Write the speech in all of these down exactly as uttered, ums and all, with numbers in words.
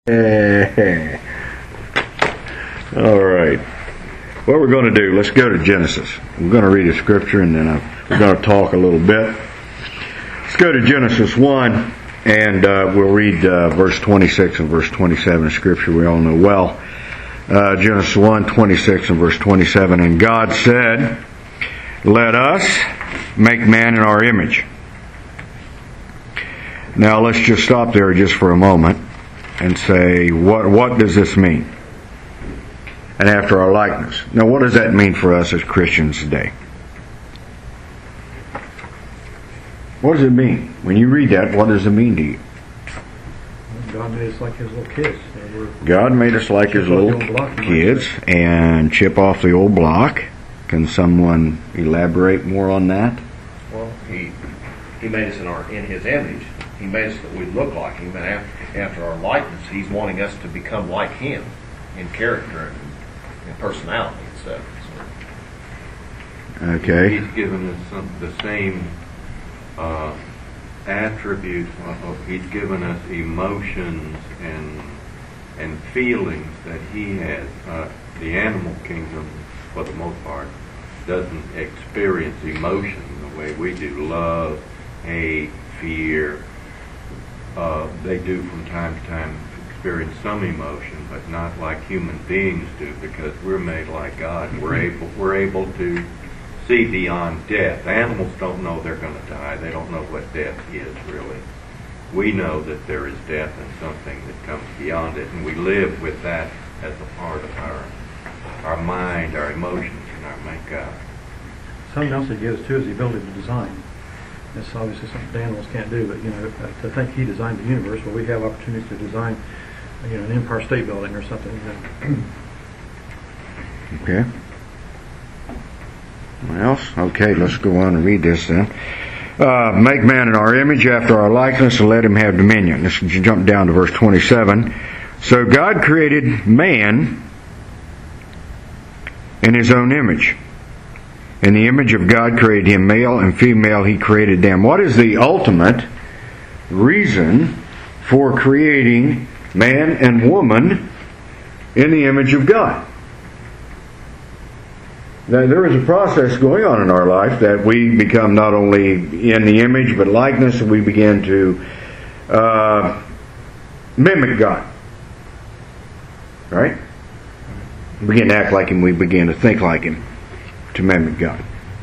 All right. What we're going to do, let's go to Genesis. I'm going to read a scripture and then I, we're going to talk a little bit. Let's go to Genesis one and uh, we'll read uh, verse twenty-six and verse twenty-seven of scripture we all know well. Uh, Genesis one, twenty-six and verse twenty-seven. And God said, "Let us make man in our image." Now let's just stop there just for a moment and say, what what does this mean? And after our likeness. Now what does that mean for us as Christians today? What does it mean? When you read that, what does it mean to you? God made us like His little kids. God made us like His little kids and chip off the old block. Can someone elaborate more on that? Well, He He made us in our in His image. He made us that we look like Him, and after, after our likeness, He's wanting us to become like Him in character and in personality and stuff. So. Okay. He's given us some, the same uh, attributes. Uh, he's given us emotions and and feelings that He has. Uh, the animal kingdom, for the most part, doesn't experience emotion the way we do. Love, hate, fear. Uh, they do from time to time experience some emotion, but not like human beings do, because we're made like God. We're able we're able to see beyond death. Animals don't know they're going to die. They don't know what death is really. We know that there is death and something that comes beyond it, and we live with that as a part of our our mind, our emotions, and our makeup. Something else He gives us too is the ability to design. It's obviously something the animals can't do, but you know, to think He designed the universe, well, we have opportunities to design, you know, an Empire State Building or something. You know. Okay. What else? Okay, let's go on and read this then. Uh, make man in our image, after our likeness, and let him have dominion. Let's jump down to verse twenty-seven. So God created man in His own image. In the image of God created him, male and female He created them. What is the ultimate reason for creating man and woman in the image of God? Now, there is a process going on in our life that we become not only in the image but likeness, and we begin to uh, mimic God. Right? We begin to act like Him, we begin to think like Him, to mimic God.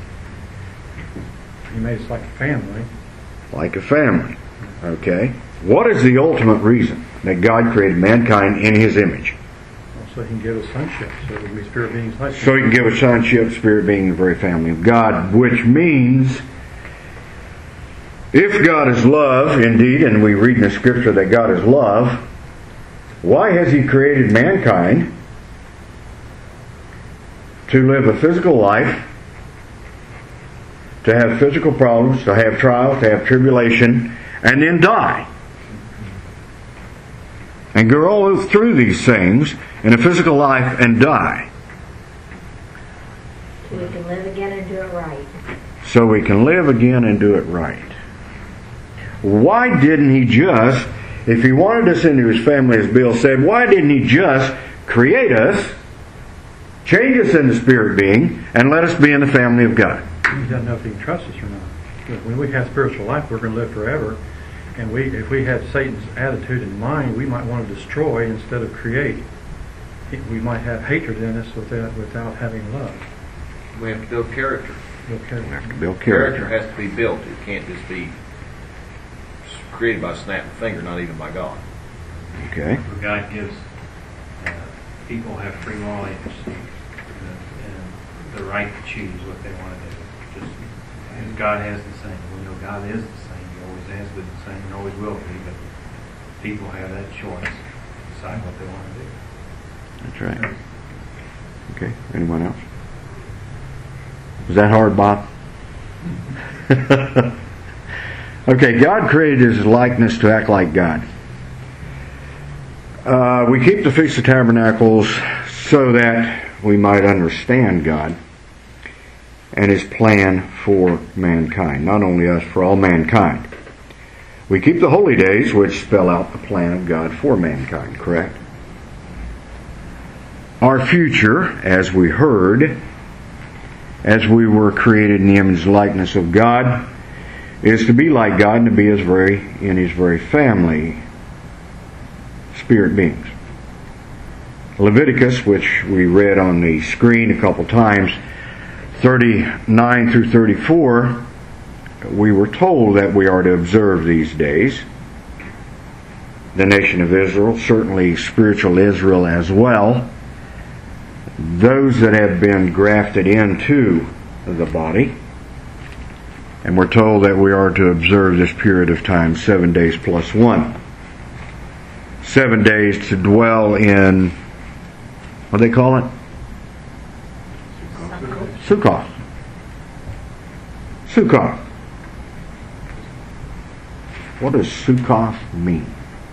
He made us like a family. Like a family. Okay. What is the ultimate reason that God created mankind in His image? So He can give us sonship, so that we spirit beings like So He can give us sonship, spirit being the very family of God, which means if God is love, indeed, and we read in the Scripture that God is love, why has He created mankind to live a physical life, to have physical problems, to have trials, to have tribulation, and then die? And go all through these things in a physical life and die. So we can live again and do it right. So we can live again and do it right. Why didn't He just, if He wanted us into His family, as Bill said, why didn't He just create us, change us into spirit being, and let us be in the family of God? He doesn't know if He can trust us or not. When we have spiritual life, we're going to live forever. And we, if we had Satan's attitude in mind, we might want to destroy instead of create. We might have hatred in us without, without having love. We have to build character. Build character. We have to build character. Character has to be built. It can't just be created by a snap of a finger, not even by God. Okay. God gives uh, people have free will agency and the right to choose what they want to do. Just as God has the same. We know God is the same. He always has been the same and always will be. But people have that choice to decide what they want to do. That's right. Okay. Anyone else? Was that hard, Bob? Okay, God created His likeness to act like God. Uh, we keep the Feast of Tabernacles so that we might understand God and His plan for mankind. Not only us, for all mankind. We keep the holy days, which spell out the plan of God for mankind, correct? Our future, as we heard, as we were created in the image and likeness of God, is to be like God and to be his very, in his very family, spirit beings. Leviticus, which we read on the screen a couple times, thirty-nine through thirty-four, we were told that we are to observe these days. The nation of Israel, certainly spiritual Israel as well, those that have been grafted into the body, and we're told that we are to observe this period of time, seven days plus one. Seven days to dwell in, what do they call it? Sukkot. Sukkot. What does Sukkot mean?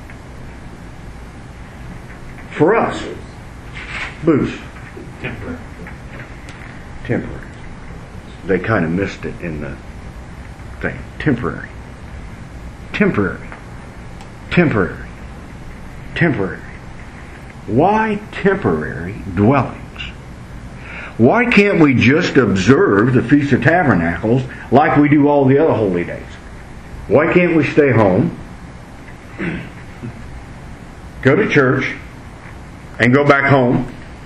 For us, booths. Temporary. Temporary. They kind of missed it in the thing. Temporary. Temporary. Temporary. Temporary. Why temporary dwellings? Why can't we just observe the Feast of Tabernacles like we do all the other holy days? Why can't we stay home, go to church, and go back home?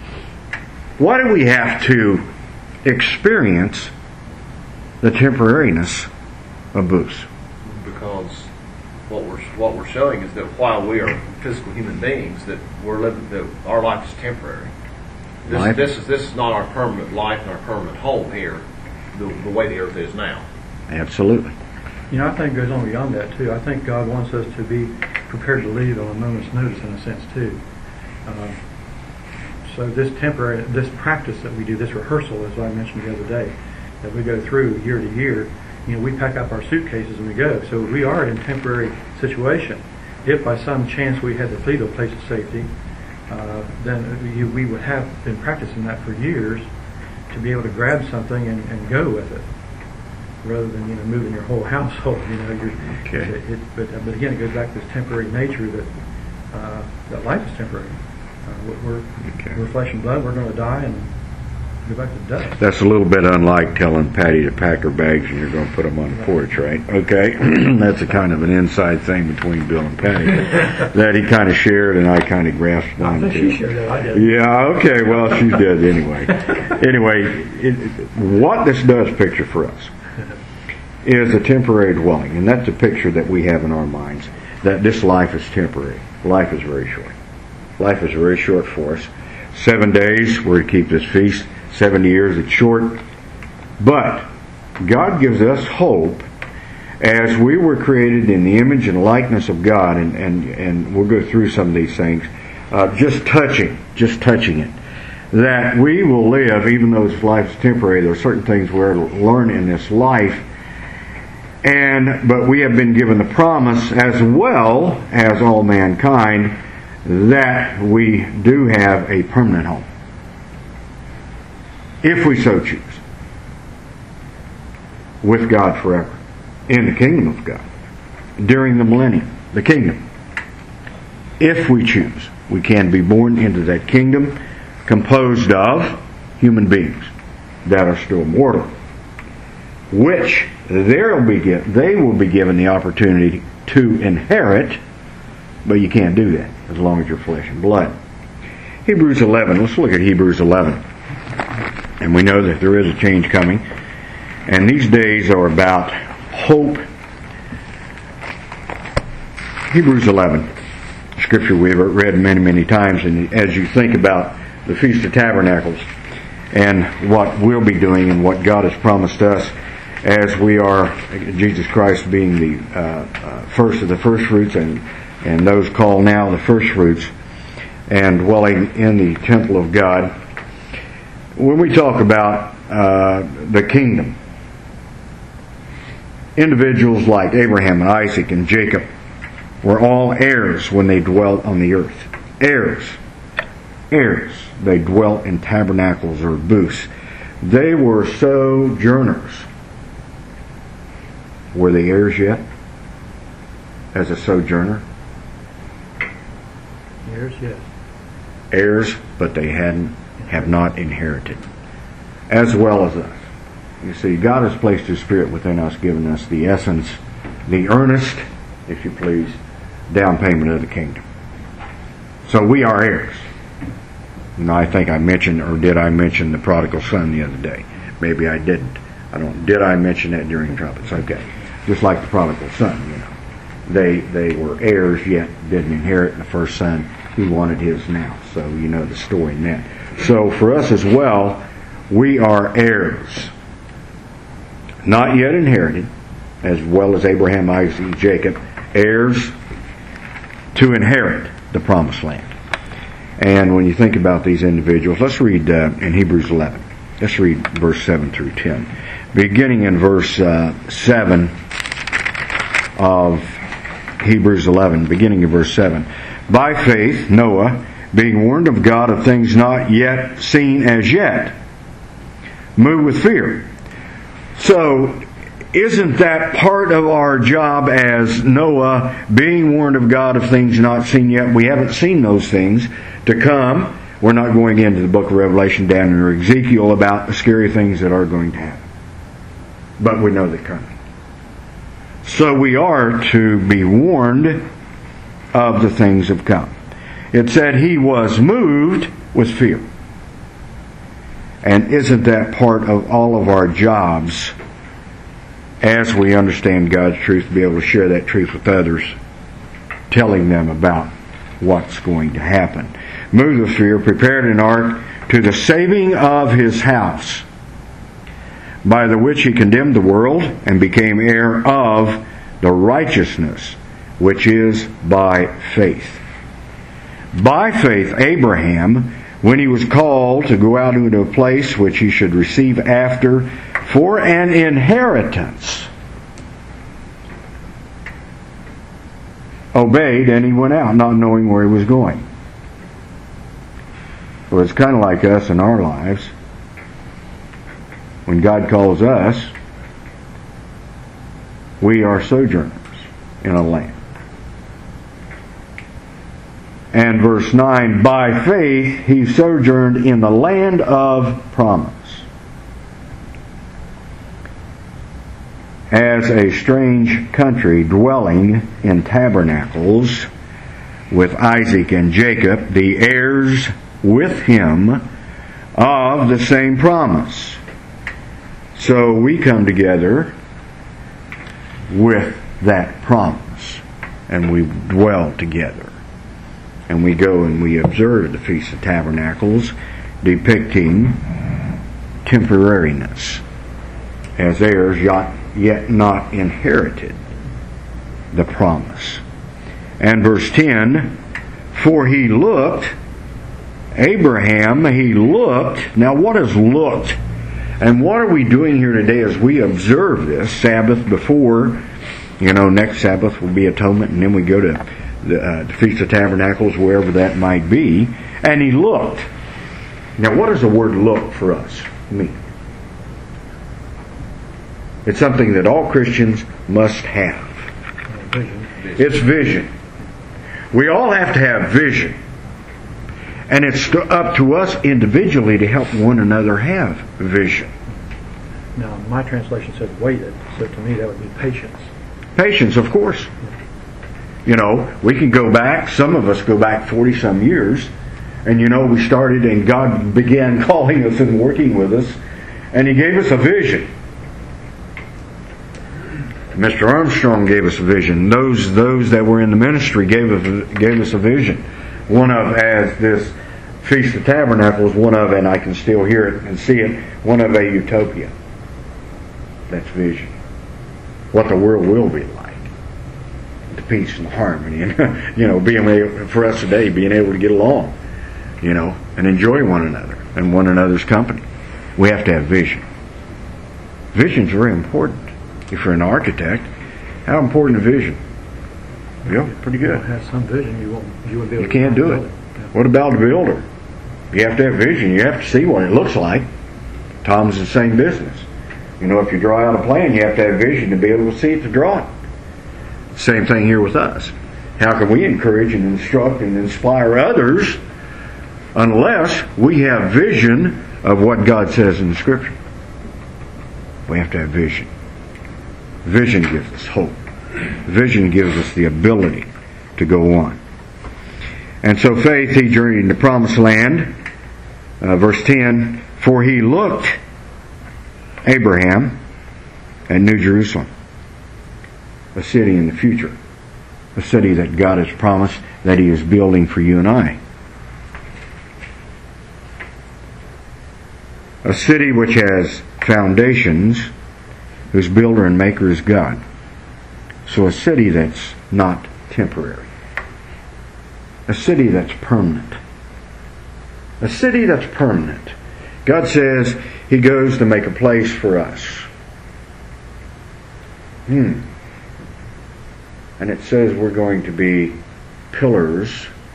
Why do we have to experience the temporariness of booths? Because what we're what we're showing is that while we are physical human beings, that we're living, that our life is temporary. This, Life? this is this is not our permanent life and our permanent home here, the, the way the earth is now. Absolutely. You know, I think it goes on beyond that, too. I think God wants us to be prepared to leave on a moment's notice, in a sense, too. Uh, so this temporary, this practice that we do, this rehearsal, as I mentioned the other day, that we go through year to year, you know, we pack up our suitcases and we go. So we are in a temporary situation. If by some chance we had to flee to a place of safety, uh, then you, we would have been practicing that for years to be able to grab something and, and go with it, rather than, you know, moving your whole household. You know, you're, Okay. it, it, but but again, it goes back to this temporary nature that uh, that life is temporary. Uh, we're Okay. we're flesh and blood. We're going to die and go back to dust. That's a little bit unlike telling Patty to pack her bags and you're going to put them on the porch, right? Okay. That's a kind of an inside thing between Bill and Patty that he kind of shared and I kind of grasped I onto. think she shared that. I did. Yeah, okay, well, she's dead anyway. Anyway, it, it- what this does picture for us is a temporary dwelling, and that's a picture that we have in our minds, that this life is temporary. Life is very short. Life is very short for us. Seven days, we're to keep this feast. Seventy years, it's short. But God gives us hope as we were created in the image and likeness of God, and, and, and we'll go through some of these things, uh, just touching, just touching it, that we will live, even though this life is temporary, there are certain things we're to learn in this life, and but we have been given the promise, as well as all mankind, that we do have a permanent home, if we so choose, with God forever, in the kingdom of God, during the millennium, the kingdom. If we choose, we can be born into that kingdom composed of human beings that are still mortal, which they'll be given, they will be given the opportunity to inherit, but you can't do that as long as you're flesh and blood. Hebrews eleven, let's look at Hebrews eleven. And we know that there is a change coming. And these days are about hope. Hebrews eleven, scripture we've read many, many times, and as you think about the Feast of Tabernacles and what we'll be doing and what God has promised us, as we are, Jesus Christ being the uh, uh, first of the first fruits, and, and those called now the first fruits, and dwelling in the temple of God. When we talk about uh, the kingdom, individuals like Abraham and Isaac and Jacob were all heirs when they dwelt on the earth. Heirs. Heirs. They dwelt in tabernacles or booths. They were sojourners. Were they heirs yet? as a sojourner? Heirs, yes. Heirs, but they hadn't, have not inherited, as well as us. You see, God has placed His Spirit within us, giving us the essence, the earnest, if you please, down payment of the kingdom. So we are heirs. And I think I mentioned, or did I mention the prodigal son the other day? Maybe I didn't. I don't. Did I mention that during trumpets? Okay. Just like the prodigal son, you know. They they were heirs yet didn't inherit, and the first son, he wanted his now. So you know the story in that. So for us as well, we are heirs. Not yet inherited, as well as Abraham, Isaac, and Jacob, heirs to inherit the promised land. And when you think about these individuals, let's read uh, in Hebrews eleven. Let's read verse seven through ten. Beginning in verse uh, seven of Hebrews eleven, beginning in verse seven. By faith, Noah, being warned of God of things not yet seen as yet, moved with fear. So, isn't that part of our job as Noah, being warned of God of things not seen yet? We haven't seen those things to come. We're not going into the book of Revelation down in Ezekiel about the scary things that are going to happen. But we know they're coming. So we are to be warned of the things that come. It said he was moved with fear. And isn't that part of all of our jobs as we understand God's truth, to be able to share that truth with others, telling them about what's going to happen? Moved with fear, prepared an ark to the saving of his house, by the which he condemned the world and became heir of the righteousness which is by faith. By faith, Abraham, when he was called to go out into a place which he should receive after for an inheritance, obeyed, and he went out not knowing where he was going. Well, it's kind of like us in our lives. When God calls us, we are sojourners in a land. And verse nine, by faith he sojourned in the land of promise, as a strange country, dwelling in tabernacles with Isaac and Jacob, the heirs with him of the same promise. So we come together with that promise, and we dwell together. And we go and we observe the Feast of Tabernacles, depicting temporariness, as heirs yet not inherited the promise. And verse ten, for he looked, Abraham, he looked. Now what is looked? And what are we doing here today as we observe this Sabbath before, you know, next Sabbath will be Atonement, and then we go to the, uh, the Feast of Tabernacles, wherever that might be. And he looked. Now what does the word look for us mean? It's something that all Christians must have. Vision. It's vision. We all have to have vision. And it's up to us individually to help one another have vision. Now, my translation says waited, so to me that would be patience. Patience, of course. You know, we can go back, some of us go back forty-some years, and you know, we started and God began calling us and working with us, and He gave us a vision. Mister Armstrong gave us a vision. Those those that were in the ministry gave us, gave us a vision. One of, as this Feast of Tabernacles, one of, and I can still hear it and see it, one of a utopia. That's vision. What the world will be like. The peace and the harmony, and you know, being able, for us today, being able to get along, you know, and enjoy one another and one another's company. We have to have vision. Vision's very important. If you're an architect, how important is vision? Yeah, pretty If you good. don't have some vision, you won't. You wouldn't be able You to can't do build it. Yeah. What about the builder? You have to have vision. You have to see what it looks like. Tom's the same business. You know, if you draw out a plan, you have to have vision to be able to see it to draw it. Same thing here with us. How can we encourage and instruct and inspire others unless we have vision of what God says in the Scripture? We have to have vision. Vision gives us hope. Vision gives us the ability to go on. And so faith, he journeyed in the promised land. Uh, verse ten, for he looked, Abraham, at New Jerusalem, a city in the future, a city that God has promised that he is building for you and I. A city which has foundations, whose builder and maker is God. So a city that's not temporary. A city that's permanent. A city that's permanent. God says he goes to make a place for us. Hmm. And it says we're going to be pillars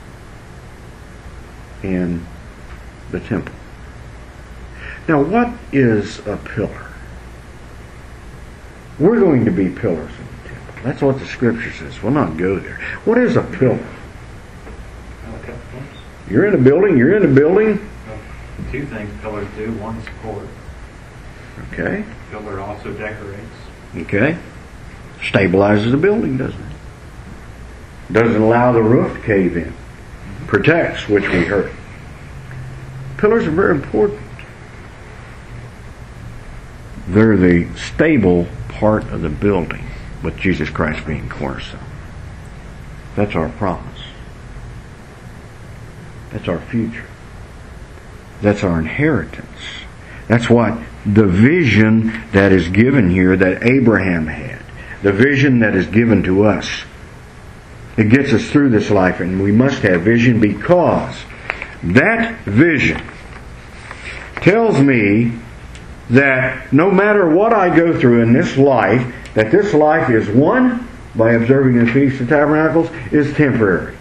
in the temple. Now, what is a pillar? We're going to be pillars in the temple. That's what the Scripture says. We'll not go there. What is a pillar? You're in a building, you're in a building. Two things pillars do. One, support. Okay. Pillar also decorates. Okay. Stabilizes the building, doesn't it? Doesn't allow the roof to cave in. Protects, which we heard. Pillars are very important. They're the stable part of the building, with Jesus Christ being cornerstone. That's our promise. That's our future. That's our inheritance. That's what the vision that is given here that Abraham had. The vision that is given to us. It gets us through this life, and we must have vision because that vision tells me that no matter what I go through in this life, that this life is, one, by observing the Feast of Tabernacles, is temporary.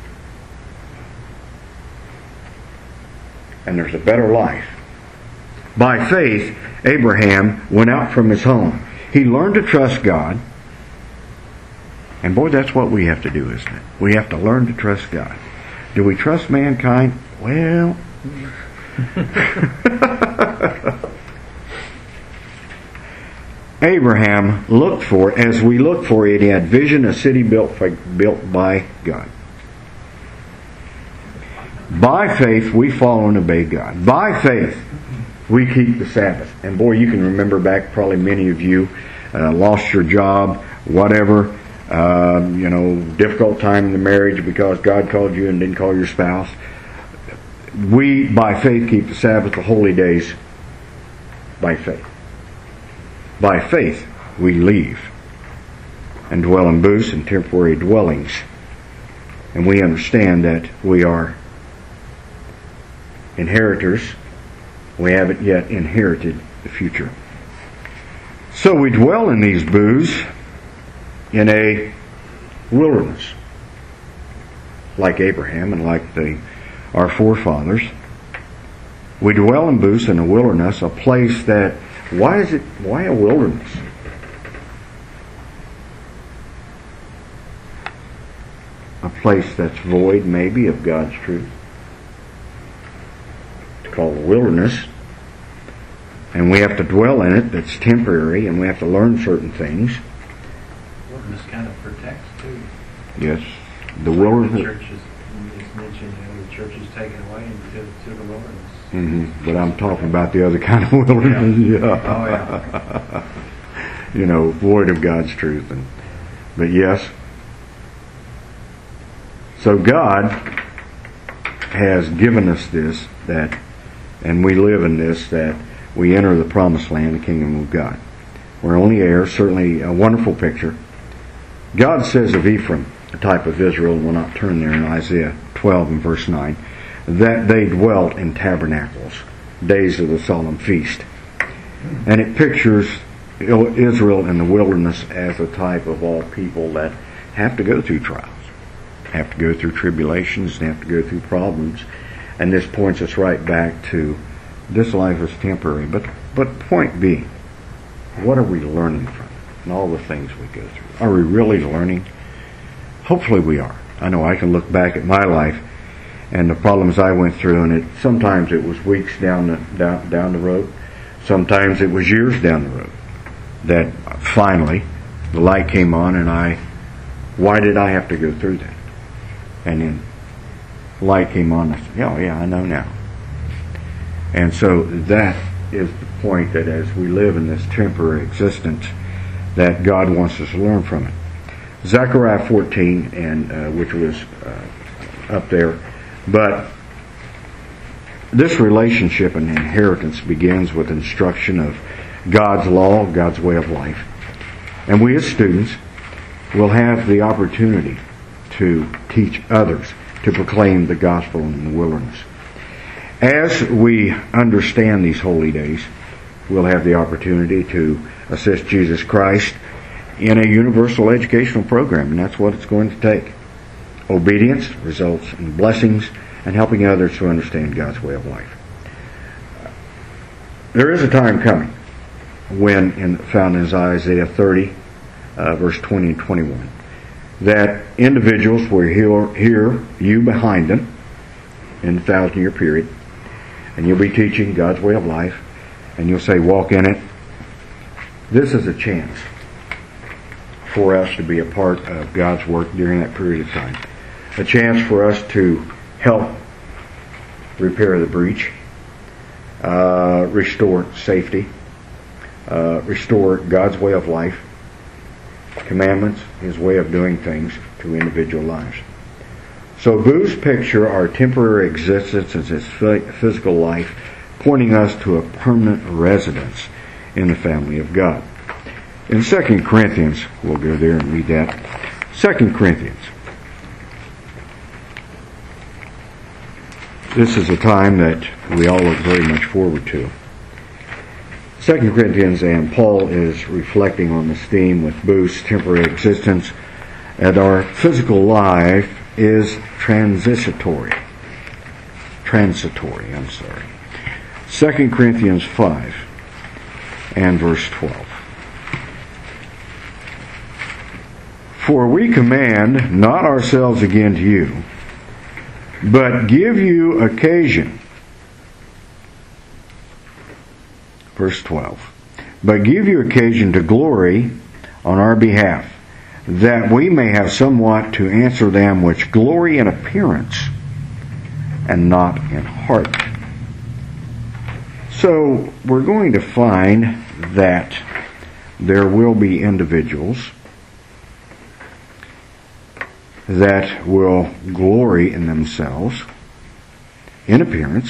And there's a better life. By faith, Abraham went out from his home. He learned to trust God. And boy, that's what we have to do, isn't it? We have to learn to trust God. Do we trust mankind? Well... Abraham looked for, as we look for it, he had vision, a city built built by God. By faith, we follow and obey God. By faith, we keep the Sabbath. And boy, you can remember back, probably many of you uh, lost your job, whatever, uh, you know, difficult time in the marriage because God called you and didn't call your spouse. We, by faith, keep the Sabbath, the holy days, by faith. By faith, we leave and dwell in booths and temporary dwellings. And we understand that we are inheritors. We haven't yet inherited the future. So we dwell in these booths in a wilderness, like Abraham and like the our forefathers. We dwell in booths in a wilderness, a place that, why is it, why a wilderness? A place that's void, maybe, of God's truth. It's called a wilderness. And we have to dwell in it, that's temporary, and we have to learn certain things. Wilderness kind of protects, too. Yes. The Like wilderness. the church is, it's mentioned, you know, the church is taken away into to the wilderness. Mm-hmm. But I'm talking about the other kind of wilderness. Yeah. Yeah. Oh, yeah. You know, void of God's truth. And, but yes. So God has given us this, that, and we live in this, that we enter the promised land, the kingdom of God. We're only heirs, certainly a wonderful picture. God says of Ephraim, a type of Israel, we'll not turn there in Isaiah twelve and verse nine, that they dwelt in tabernacles, days of the solemn feast. And it pictures Israel in the wilderness as a type of all people that have to go through trials, have to go through tribulations, and have to go through problems. And this points us right back to this life is temporary. But but point being, what are we learning from it and all the things we go through? Are we really learning? Hopefully we are. I know I can look back at my life and the problems I went through, and it sometimes it was weeks down the down, down the road. Sometimes it was years down the road that finally the light came on, and I, why did I have to go through that? And then the light came on, and I said, oh yeah, I know now. And so that is the point, that as we live in this temporary existence, that God wants us to learn from it. Zechariah fourteen, and uh, which was uh, up there, but this relationship and inheritance begins with instruction of God's law, God's way of life. And we as students will have the opportunity to teach others, to proclaim the gospel in the wilderness. As we understand these holy days, we'll have the opportunity to assist Jesus Christ in a universal educational program, and that's what it's going to take. Obedience results in blessings and helping others to understand God's way of life. There is a time coming when, in, found in Isaiah thirty, uh, verse twenty and twenty-one, that individuals will hear, hear you behind them in the thousand year period, and you'll be teaching God's way of life, and you'll say, walk in it. This is a chance for us to be a part of God's work during that period of time. A chance for us to help repair the breach, uh, restore safety, uh, restore God's way of life, commandments, His way of doing things to individual lives. So Booth's picture our temporary existence as His physical life, pointing us to a permanent residence in the family of God. In Second Corinthians, we'll go there and read that. Second Corinthians. This is a time that we all look very much forward to. Second Corinthians, and Paul is reflecting on this theme with Booth's temporary existence, that our physical life is transitory. Transitory, I'm sorry. Second Corinthians five and verse twelve. For we command not ourselves again to you, but give you occasion. Verse twelve. But give you occasion to glory on our behalf, that we may have somewhat to answer them which glory in appearance, and not in heart. So we're going to find that there will be individuals that will glory in themselves, in appearance,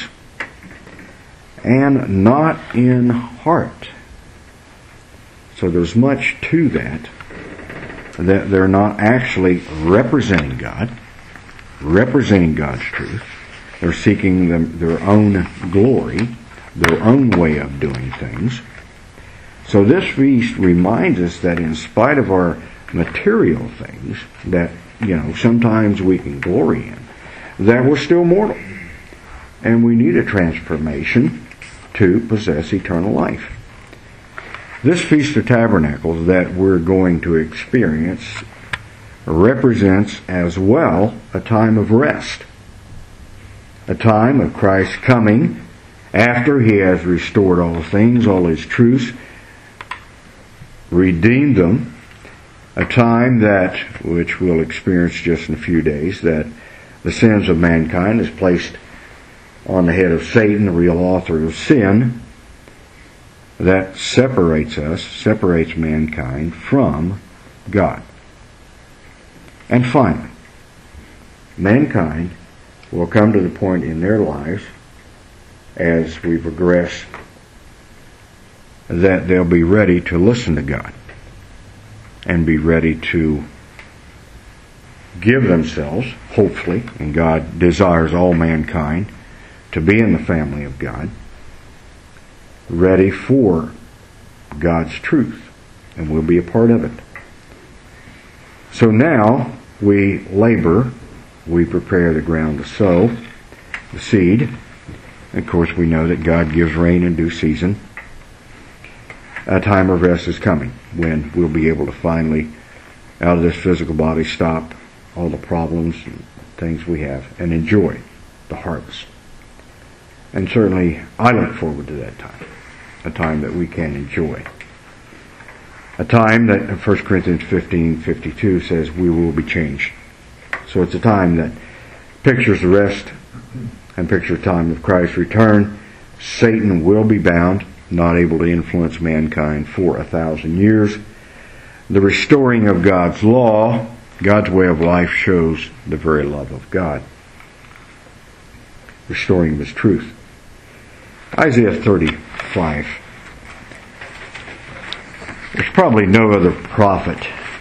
and not in heart. So there's much to that, that they're not actually representing God, representing God's truth. They're seeking them, their own glory, their own way of doing things. So this feast reminds us that in spite of our material things that, you know, sometimes we can glory in, that we're still mortal. And we need a transformation to possess eternal life. This Feast of Tabernacles that we're going to experience represents as well a time of rest. A time of Christ's coming after He has restored all things, all His truths, redeemed them. A time that, which we'll experience just in a few days, that the sins of mankind is placed on the head of Satan, the real author of sin, that separates us, separates mankind from God. And finally, mankind will come to the point in their lives, as we progress, that they'll be ready to listen to God and be ready to give themselves, hopefully, and God desires all mankind to be in the family of God, ready for God's truth, and we'll be a part of it. So now we labor, we prepare the ground to sow the seed. Of course, we know that God gives rain in due season. A time of rest is coming when we'll be able to finally, out of this physical body, stop all the problems and things we have and enjoy the harvest. And certainly I look forward to that time, a time that we can enjoy. A time that First Corinthians fifteen fifty-two says we will be changed. So it's a time that pictures the rest and pictures the time of Christ's return. Satan will be bound, not able to influence mankind for a thousand years. The restoring of God's law, God's way of life, shows the very love of God. Restoring His truth. Isaiah thirty-five. There's probably no other prophet,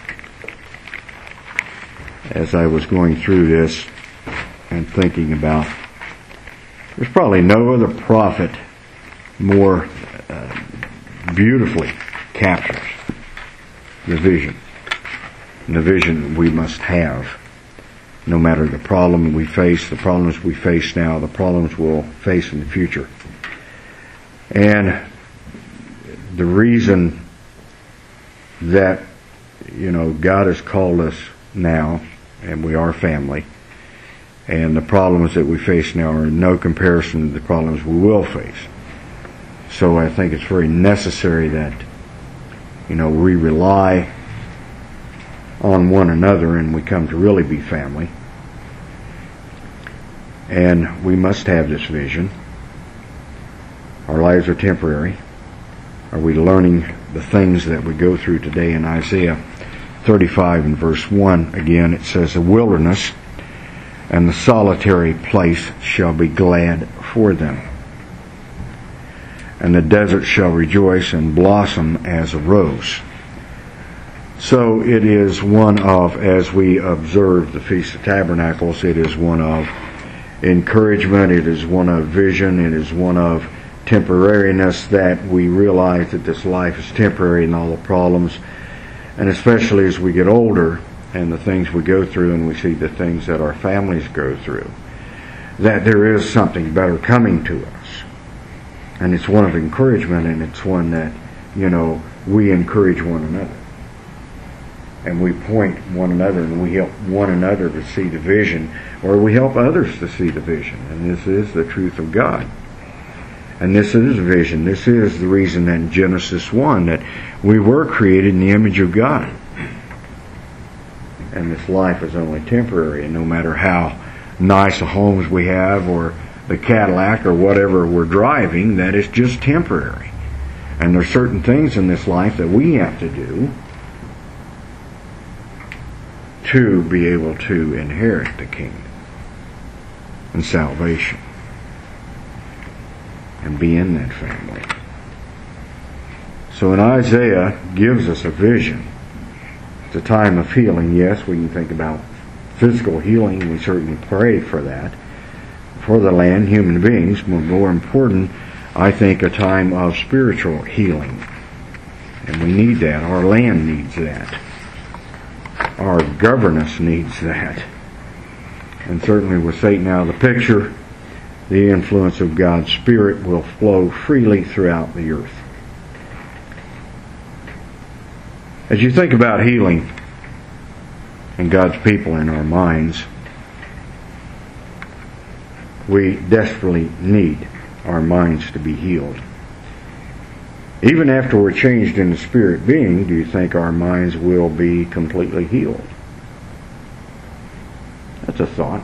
as I was going through this and thinking about, there's probably no other prophet more uh, beautifully captures the vision. The vision we must have, no matter the problem we face, the problems we face now, the problems we'll face in the future. And the reason that, you know, God has called us now, and we are family, and the problems that we face now are in no comparison to the problems we will face. So I think it's very necessary that, you know, we rely on one another and we come to really be family. And we must have this vision. Our lives are temporary. Are we learning the things that we go through today? In Isaiah thirty-five and verse one, again, it says, "The wilderness and the solitary place shall be glad for them, and the desert shall rejoice and blossom as a rose." So it is one of, as we observe the Feast of Tabernacles, it is one of encouragement, it is one of vision, it is one of temporariness, that we realize that this life is temporary and all the problems, and especially as we get older and the things we go through and we see the things that our families go through, that there is something better coming to us. And it's one of encouragement, and it's one that, you know, we encourage one another. And we point one another, and we help one another to see the vision, or we help others to see the vision. And this is the truth of God. And this is vision. This is the reason in Genesis one that we were created in the image of God. And this life is only temporary, and no matter how nice the homes we have or the Cadillac or whatever we're driving, that is just temporary. And there's certain things in this life that we have to do to be able to inherit the kingdom and salvation and be in that family. So in Isaiah gives us a vision. It's a time of healing. Yes, we can think about physical healing. We certainly pray for that, for the land, human beings. But more important, I think, a time of spiritual healing. And we need that. Our land needs that. Our governance needs that. And certainly with Satan out of the picture, the influence of God's Spirit will flow freely throughout the earth. As you think about healing and God's people in our minds, we desperately need our minds to be healed. Even after we're changed in the spirit being, do you think our minds will be completely healed? That's a thought.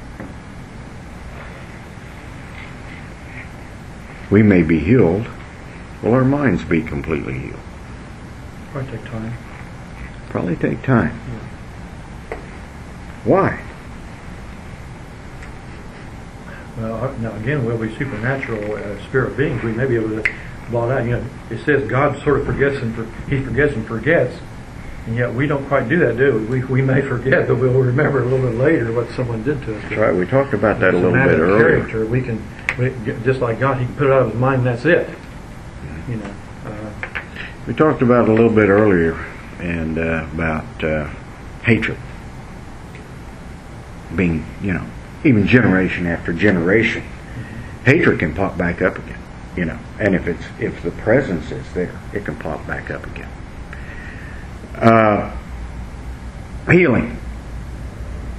We may be healed. Will our minds be completely healed? Probably take time. Probably take time. Yeah. Why? Well, now again, we'll be supernatural uh, spirit beings. We may be able to blot out. You know, it says God sort of forgets and for, He forgets and forgets, and yet we don't quite do that, do we? We, we may forget, but we'll remember a little bit later what someone did to us. That's right. We talked about that it's a little bit earlier. Character. We can, we, just like God, He can put it out of His mind, and that's it. You know. Uh, we talked about it a little bit earlier, and uh, about uh, hatred being, you know, even generation after generation, mm-hmm. hatred can pop back up again. You know, and if it's if the presence is there, it can pop back up again. Uh, healing.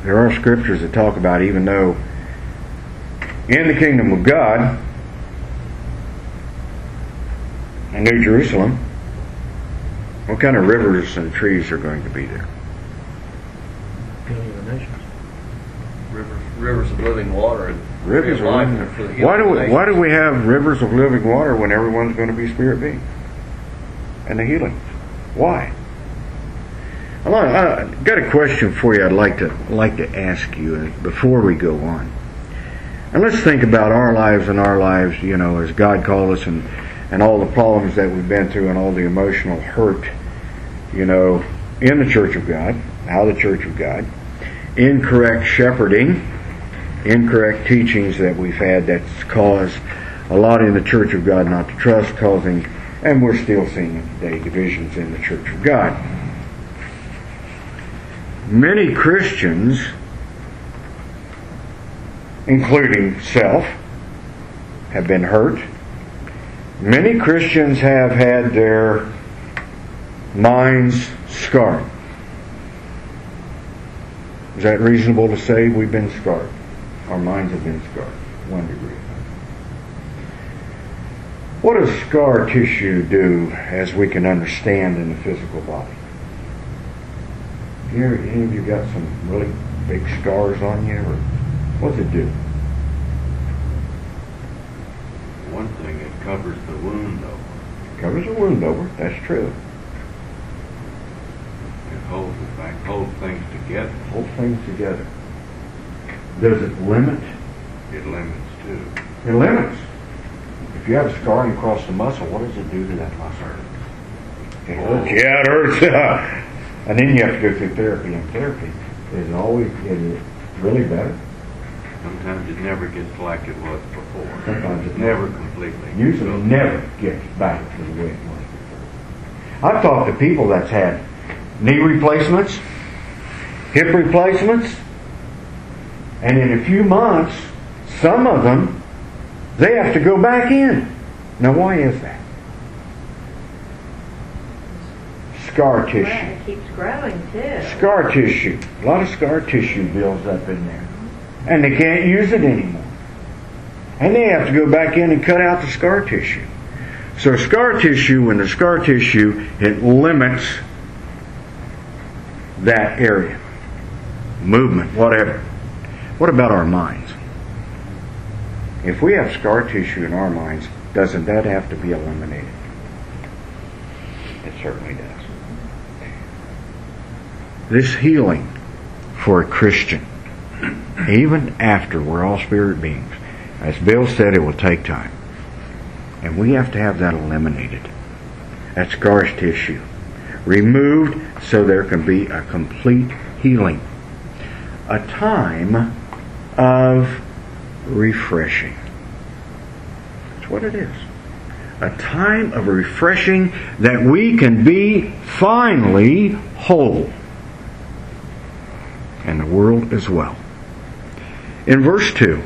there are scriptures that talk about even though in the kingdom of God, in New Jerusalem, what kind of rivers and trees are going to be there? Healing of the nations. Rivers, rivers of living water and Rivers of life living for the Why do we, healing why do nations. we have rivers of living water when everyone's going to be spirit beings? And the healing. Why? I've got a question for you I'd like to like to ask you before we go on. And let's think about our lives and our lives, you know, as God called us, and, and all the problems that we've been through and all the emotional hurt, you know, in the Church of God, how the Church of God, incorrect shepherding, incorrect teachings that we've had that's caused a lot in the Church of God not to trust, causing, and we're still seeing it today, divisions in the Church of God. Many Christians, including self, have been hurt. Many Christians have had their minds scarred. Is that reasonable to say we've been scarred? Our minds have been scarred, to one degree. What does scar tissue do as we can understand in the physical body? Here, any of you got some really big scars on you, or what does it do? One thing, it covers the wound over. It covers the wound over. That's true. It holds it back, holds things together. Hold things together. Does it limit? It limits too. It limits. If you have a scarring across the muscle, what does it do to that muscle? It hurts. Yeah, it hurts. And then you have to go through therapy. And therapy is always is it really better. Sometimes it never gets like it was before. Sometimes it never completely. Usually never gets back to the way it was before. I've talked to people that's had knee replacements, hip replacements, and in a few months, some of them, they have to go back in. Now, why is that? Scar tissue. It keeps growing too. Scar tissue. A lot of scar tissue builds up in there. And they can't use it anymore. And they have to go back in and cut out the scar tissue. So scar tissue, when the scar tissue, it limits that area. Movement, whatever. What about our minds? If we have scar tissue in our minds, doesn't that have to be eliminated? It certainly does. This healing for a Christian, even after we're all spirit beings, as Bill said, it will take time. And we have to have that eliminated. That scar tissue removed so there can be a complete healing. A time of refreshing. That's what it is. A time of refreshing that we can be finally whole. And the world as well. In verse two,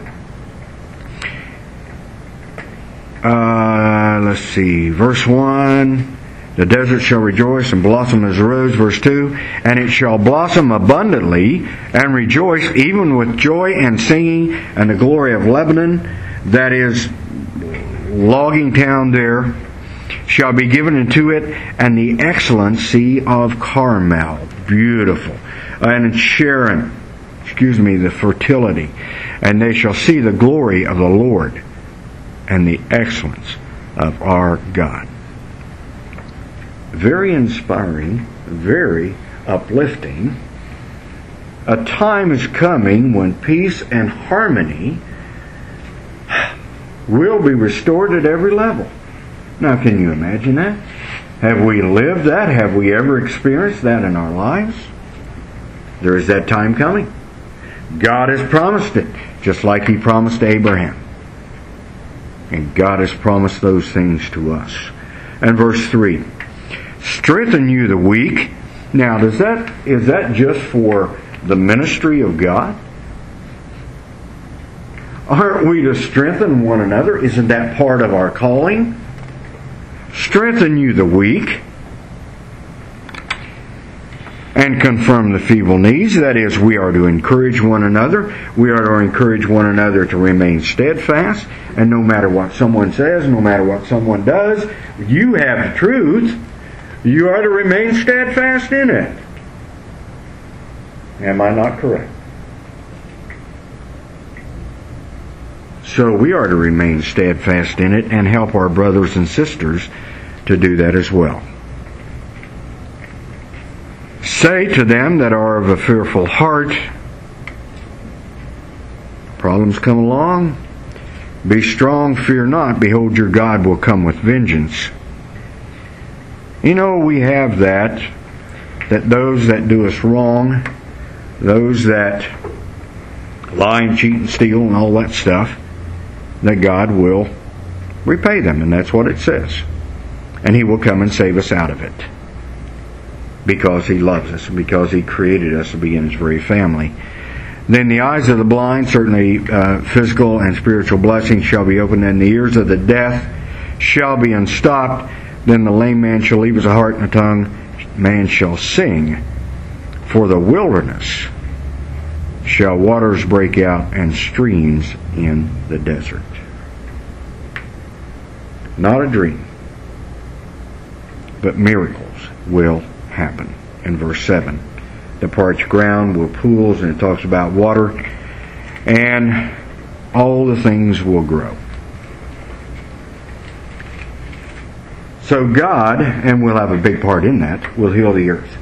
uh, let's see, verse one, the desert shall rejoice and blossom as a rose, verse two, and it shall blossom abundantly and rejoice even with joy and singing, and the glory of Lebanon, that is logging town there, shall be given into it, and the excellency of Carmel. Beautiful. And Sharon, excuse me, the fertility. And they shall see the glory of the Lord and the excellence of our God. Very inspiring, very uplifting. A time is coming when peace and harmony will be restored at every level. Now, can you imagine that? Have we lived that? Have we ever experienced that in our lives? There is that time coming. God has promised it, just like He promised to Abraham. And God has promised those things to us. And verse three, strengthen you the weak. Now, does that is that just for the ministry of God? Aren't we to strengthen one another? Isn't that part of our calling? Strengthen you the weak. and confirm the feeble knees. That is, we are to encourage one another. We are to encourage one another to remain steadfast. And no matter what someone says, no matter what someone does, you have the truth. You are to remain steadfast in it. Am I not correct? So we are to remain steadfast in it and help our brothers and sisters to do that as well. Say to them that are of a fearful heart, problems come along, be strong, fear not, behold your God will come with vengeance. You know, we have that, that those that do us wrong, those that lie and cheat and steal and all that stuff, that God will repay them, and that's what it says. And He will come and save us out of it. Because He loves us, and because He created us to be in His very family. Then the eyes of the blind, certainly uh, physical and spiritual blessings shall be opened, and the ears of the deaf shall be unstopped. Then the lame man shall leave his heart and a tongue man shall sing. For the wilderness shall waters break out and streams in the desert. Not a dream, but miracles will happen. In verse seven, the parched ground will pools, and it talks about water, and all the things will grow. So God, and we'll have a big part in that, will heal the earth.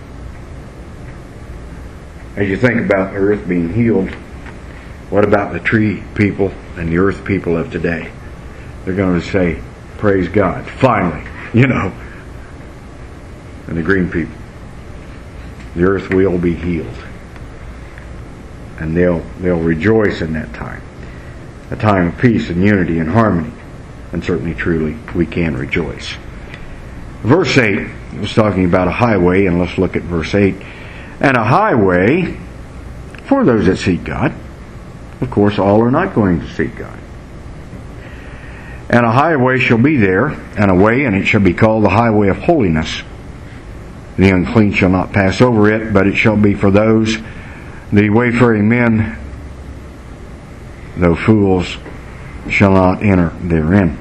As you think about the earth being healed, what about the tree people and the earth people of today? They're going to say, praise God, finally, you know. And the green people, the earth will be healed. And they'll they'll rejoice in that time. A time of peace and unity and harmony. And certainly, truly, we can rejoice. Verse eight was talking about a highway, and let's look at verse eight. And a highway for those that seek God. Of course, all are not going to seek God. And a highway shall be there, and a way, and it shall be called the highway of holiness. The unclean shall not pass over it, but it shall be for those, the wayfaring men, though fools, shall not enter therein.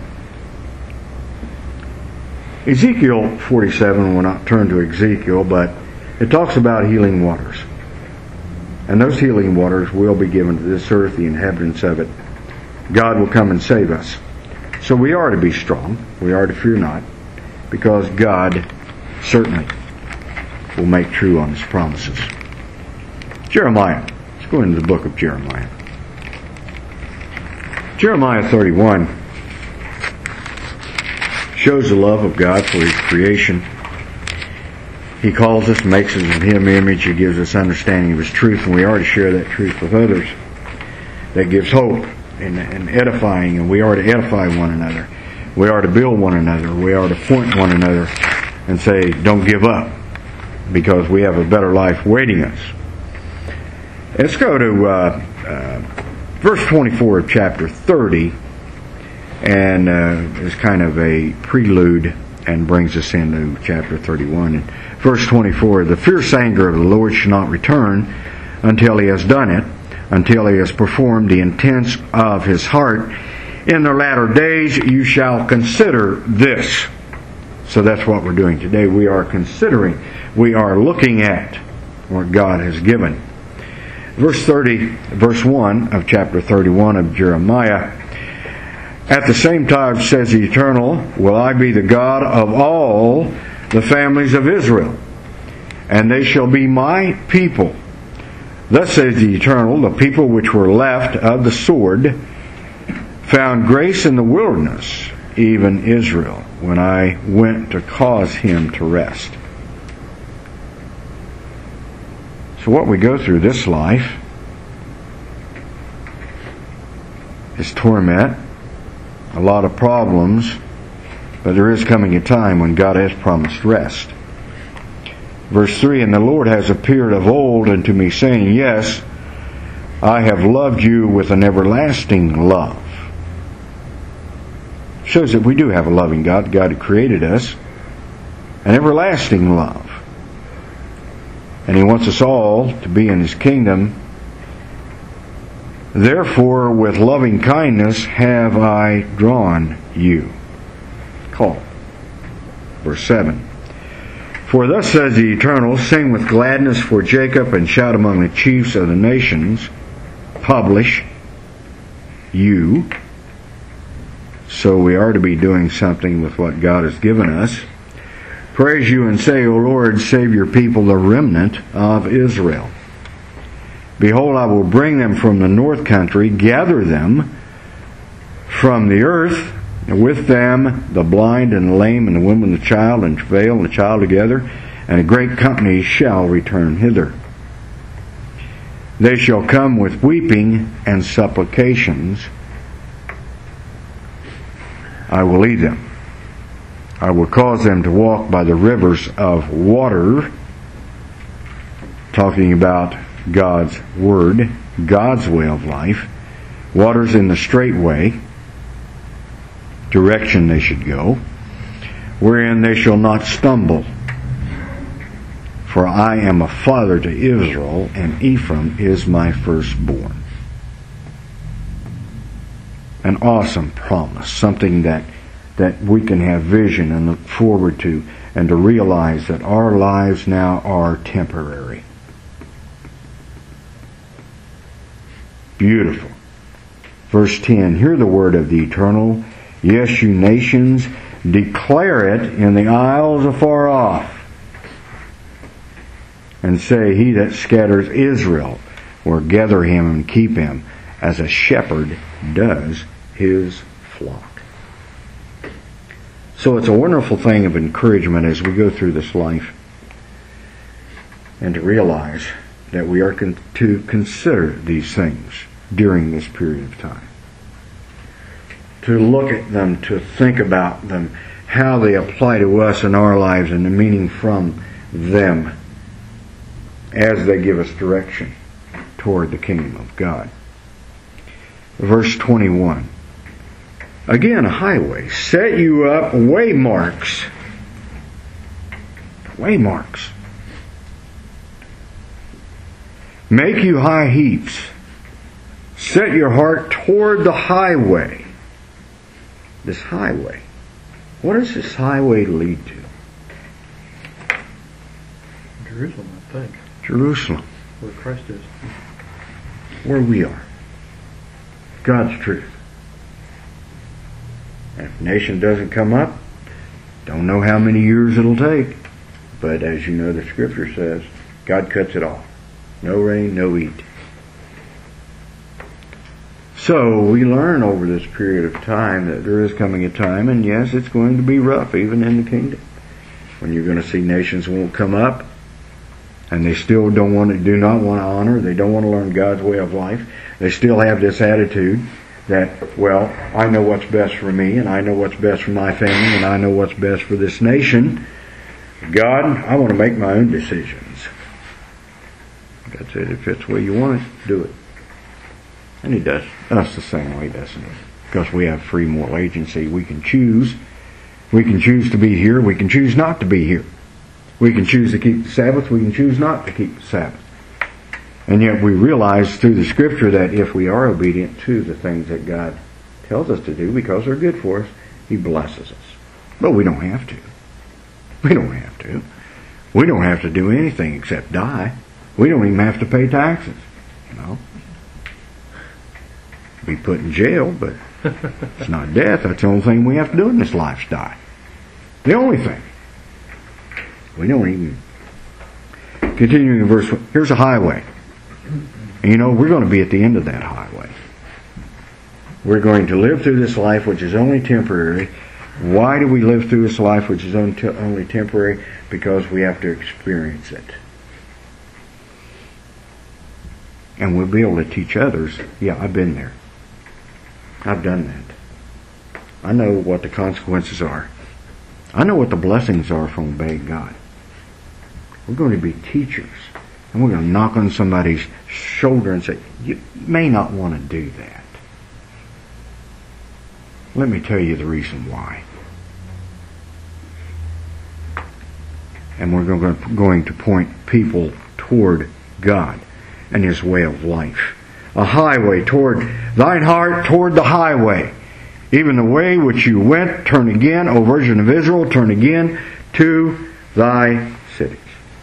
Ezekiel forty-seven, we'll not turn to Ezekiel, but it talks about healing waters. And those healing waters will be given to this earth, the inhabitants of it. God will come and save us. So we are to be strong. We are to fear not, because God certainly will make true on His promises. Jeremiah. Let's go into the book of Jeremiah. Jeremiah thirty-one shows the love of God for His creation. He calls us, makes us in His image. He gives us understanding of His truth, and we are to share that truth with others. That gives hope and, and edifying, and we are to edify one another. We are to build one another. We are to point one another and say, don't give up, because we have a better life waiting us. Let's go to uh, uh, verse twenty-four of chapter thirty, and uh, is kind of a prelude and brings us into chapter thirty-one. And verse twenty-four, the fierce anger of the Lord shall not return until He has done it, until He has performed the intents of His heart. In the latter days you shall consider this. So that's what we're doing today. We are considering, we are looking at what God has given. Verse thirty, verse one of chapter thirty-one of Jeremiah. At the same time, says the Eternal, will I be the God of all the families of Israel, and they shall be my people. Thus says the Eternal, the people which were left of the sword found grace in the wilderness, even Israel, when I went to cause him to rest. So what we go through this life is torment, a lot of problems, but there is coming a time when God has promised rest. Verse three, and the Lord has appeared of old unto me, saying, yes, I have loved you with an everlasting love. Shows that we do have a loving God, God who created us, an everlasting love. And He wants us all to be in His kingdom. Therefore, with loving kindness have I drawn you. Call. Verse seven. For thus says the Eternal, sing with gladness for Jacob and shout among the chiefs of the nations. Publish you. So we are to be doing something with what God has given us. Praise you and say, O Lord, save your people, the remnant of Israel. Behold, I will bring them from the north country, gather them from the earth, and with them the blind and the lame and the woman and the child and travail and the child together, and a great company shall return hither. They shall come with weeping and supplications. I will lead them. I will cause them to walk by the rivers of water, talking about God's Word, God's way of life, waters in the straight way, direction they should go, wherein they shall not stumble. For I am a father to Israel, and Ephraim is my firstborn. An awesome promise, something that that we can have vision and look forward to, and to realize that our lives now are temporary. Beautiful. Verse ten, hear the word of the Eternal. Yes, you nations, declare it in the isles afar off. And say, he that scatters Israel will gather him and keep him as a shepherd does his flock. So it's a wonderful thing of encouragement as we go through this life, and to realize that we are con- to consider these things during this period of time. To look at them, to think about them, how they apply to us in our lives, and the meaning from them as they give us direction toward the kingdom of God. Verse twenty-one. Again, a highway. Set you up waymarks. Waymarks. Make you high heaps. Set your heart toward the highway. This highway. What does this highway lead to? Jerusalem, I think. Jerusalem. Where Christ is. Where we are. God's truth. And if a nation doesn't come up, don't know how many years it'll take. But as you know, the Scripture says, God cuts it off. No rain, no heat. So we learn over this period of time that there is coming a time, and yes, it's going to be rough even in the kingdom, when you're going to see nations won't come up, and they still don't want to, do not want to honor, they don't want to learn God's way of life. They still have this attitude that, well, I know what's best for me, and I know what's best for my family, and I know what's best for this nation. God, I want to make my own decisions. That's it. If it's the way you want it, do it. And He does us the same way, doesn't He? Because we have free moral agency. We can choose. We can choose to be here. We can choose not to be here. We can choose to keep the Sabbath. We can choose not to keep the Sabbath. And yet we realize through the Scripture that if we are obedient to the things that God tells us to do, because they're good for us, He blesses us. But we don't have to. We don't have to. We don't have to do anything except die. We don't even have to pay taxes. You know, be put in jail, but it's not death. That's the only thing we have to do in this life is die. The only thing. We don't even. Continuing in verse one, here's a highway. And you know, we're going to be at the end of that highway. We're going to live through this life which is only temporary. Why do we live through this life which is only temporary? Because we have to experience it. And we'll be able to teach others, yeah, I've been there. I've done that. I know what the consequences are. I know what the blessings are from obeying God. We're going to be teachers. And we're going to knock on somebody's shoulder and say, you may not want to do that. Let me tell you the reason why. And we're going to point people toward God and His way of life. A highway toward thine heart, toward the highway. Even the way which you went, turn again, O Virgin of Israel, turn again to thy cities.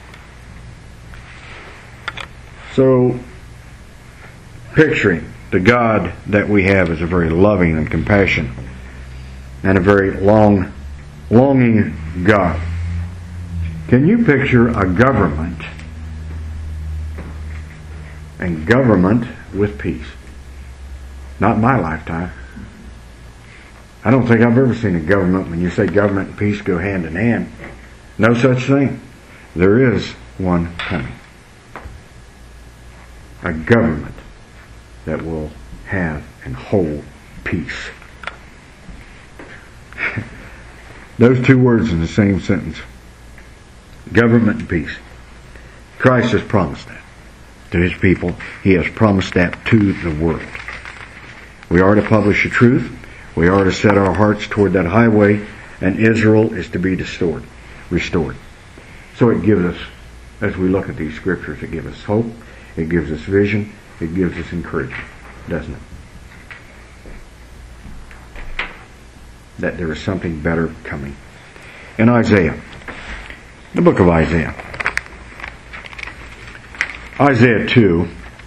So, picturing the God that we have as a very loving and compassionate and a very long, longing God. Can you picture a government and government with peace? Not in my lifetime. I don't think I've ever seen a government, when you say government and peace go hand in hand. No such thing. There is one coming. A government that will have and hold peace. Those two words in the same sentence. Government and peace. Christ has promised that to His people. He has promised that to the world. We are to publish the truth. We are to set our hearts toward that highway, and Israel is to be restored. Restored. So it gives us, as we look at these scriptures, it gives us hope, it gives us vision, it gives us encouragement, doesn't it? That there is something better coming. In Isaiah, the book of Isaiah, Isaiah two,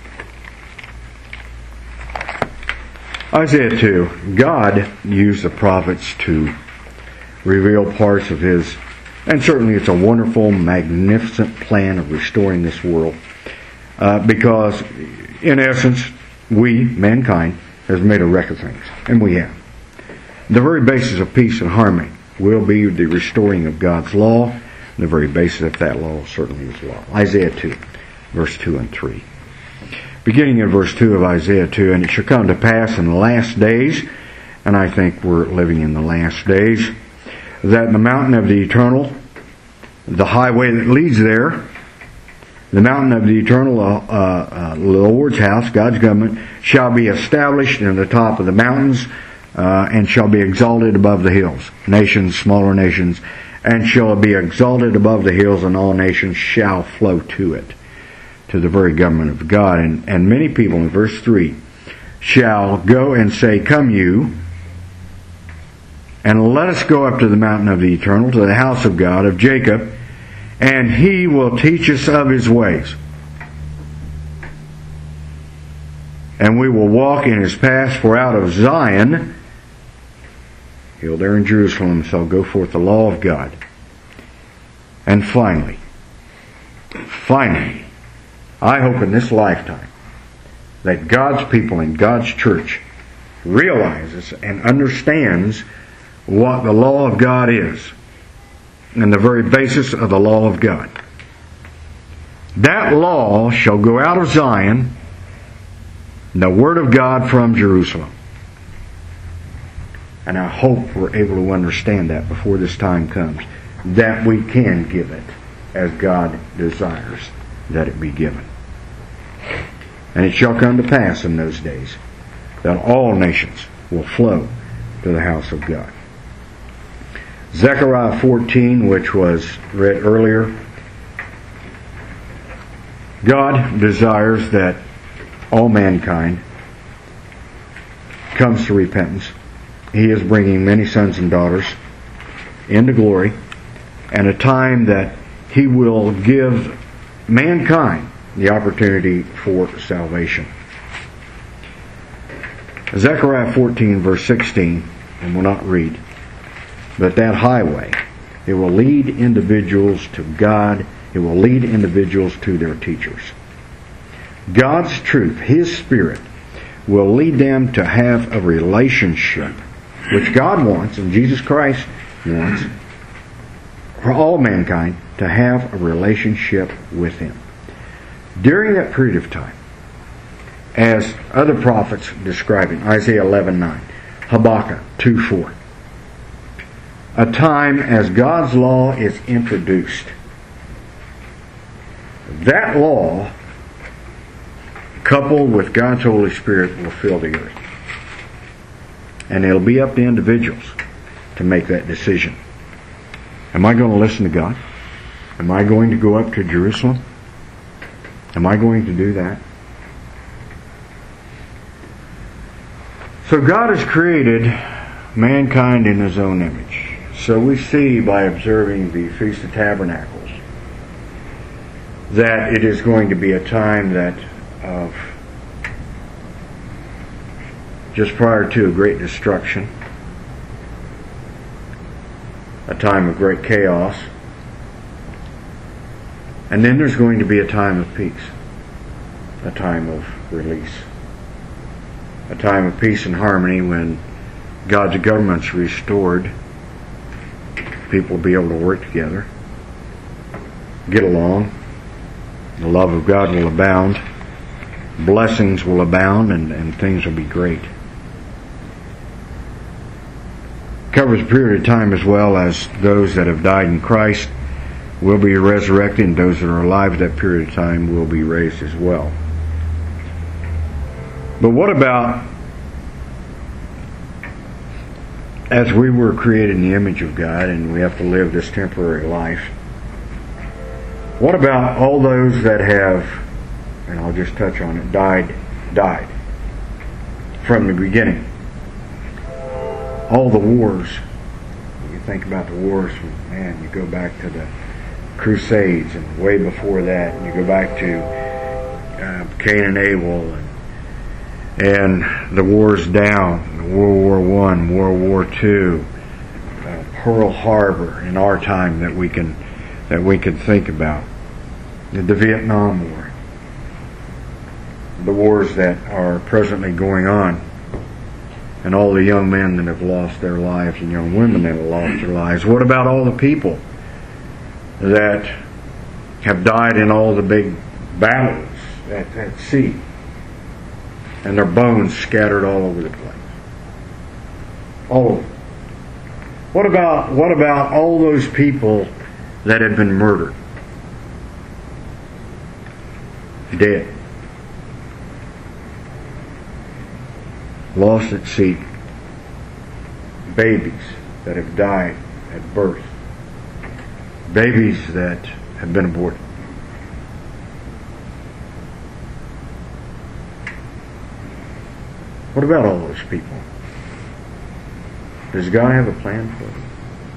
Isaiah two, God used the prophets to reveal parts of His, and certainly it's a wonderful, magnificent plan of restoring this world, uh, because in essence, we, mankind, has made a wreck of things, and we have. The very basis of peace and harmony will be the restoring of God's law, and the very basis of that law certainly is law. Isaiah two, verse two and three. Beginning in verse two of Isaiah two, and it shall come to pass in the last days, and I think we're living in the last days, that the mountain of the eternal, the highway that leads there, the mountain of the eternal, uh, uh, Lord's house, God's government, shall be established in the top of the mountains, uh, and shall be exalted above the hills. Nations, smaller nations, and shall be exalted above the hills, and all nations shall flow to it. To the very government of God. And, and many people, in verse three, shall go and say, come you, and let us go up to the mountain of the eternal, to the house of God, of Jacob, and He will teach us of His ways. And we will walk in His paths, for out of Zion, He'll there in Jerusalem, shall go forth the law of God. And finally, finally, I hope in this lifetime that God's people and God's church realizes and understands what the law of God is and the very basis of the law of God. That law shall go out of Zion, the Word of God from Jerusalem. And I hope we're able to understand that before this time comes, that we can give it as God desires that it be given. And it shall come to pass in those days that all nations will flow to the house of God. Zechariah fourteen, which was read earlier, God desires that all mankind comes to repentance. He is bringing many sons and daughters into glory, and a time that He will give mankind the opportunity for salvation. Zechariah fourteen, verse sixteen, and we'll not read, but that highway, it will lead individuals to God. It will lead individuals to their teachers. God's truth, His Spirit, will lead them to have a relationship, which God wants, and Jesus Christ wants, for all mankind to have a relationship with Him. During that period of time, as other prophets describe it, Isaiah eleven nine, Habakkuk two four, a time as God's law is introduced. That law, coupled with God's Holy Spirit, will fill the earth. And it'll be up to individuals to make that decision. Am I going to listen to God? Am I going to go up to Jerusalem? Am I going to do that? So God has created mankind in His own image. So we see by observing the Feast of Tabernacles that it is going to be a time that of just prior to a great destruction, a time of great chaos, and then there's going to be a time of peace, a time of release, a time of peace and harmony when God's government's restored. People will be able to work together, get along. The love of God will abound. Blessings will abound, and, and things will be great. Covers a period of time as well as those that have died in Christ will be resurrected, and those that are alive at that period of time will be raised as well. But what about as we were created in the image of God and we have to live this temporary life? What about all those that have, and I'll just touch on it, died, died from the beginning? All the wars. You think about the wars, man, you go back to the Crusades and way before that, and you go back to uh, Cain and Abel and, and the wars down, World War One, World War Two, uh, Pearl Harbor in our time that we can that we can think about, the, the Vietnam War, the wars that are presently going on, and all the young men that have lost their lives and young women that have lost their lives. What about all the people that have died in all the big battles at, at sea, and their bones scattered all over the place? All over. What about what about all those people that had been murdered? Dead. Lost at sea. Babies that have died at birth. Babies that have been aborted. What about all those people? Does God have a plan for them?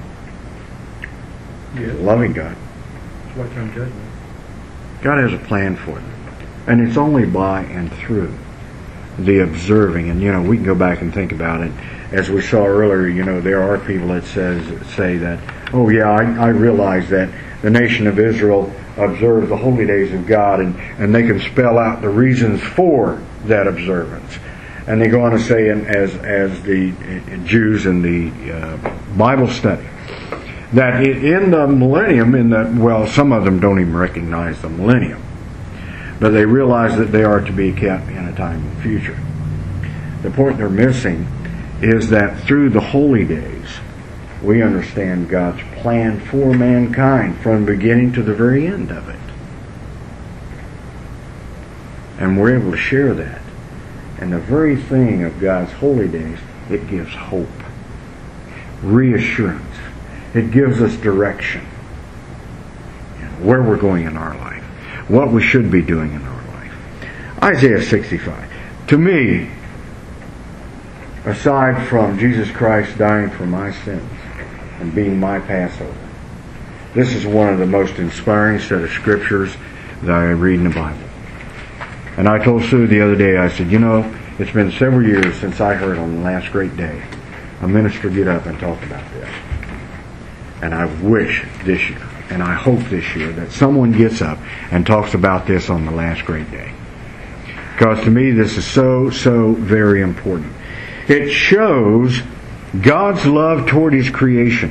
Yes. He's a loving God. It's what's on judgment. God has a plan for them. And it's only by and through the observing. And, you know, we can go back and think about it. As we saw earlier, you know, there are people that says say that, oh, yeah, I, I realize that the nation of Israel observes the holy days of God, and, and they can spell out the reasons for that observance. And they go on to say, in, as as the Jews in the uh, Bible study, that in the millennium, in the well, some of them don't even recognize the millennium, but they realize that they are to be kept in a time of the future. The point they're missing is that through the holy days, we understand God's plan for mankind from the beginning to the very end of it. And we're able to share that. And the very thing of God's holy days, it gives hope, reassurance. It gives us direction, you know, where we're going in our life, what we should be doing in our life. Isaiah sixty-five. To me, aside from Jesus Christ dying for my sins and being my Passover, this is one of the most inspiring set of scriptures that I read in the Bible. And I told Sue the other day, I said, you know, it's been several years since I heard on the last great day a minister get up and talk about this. And I wish this year, and I hope this year, that someone gets up and talks about this on the last great day. Because to me, this is so, so very important. It shows God's love toward His creation.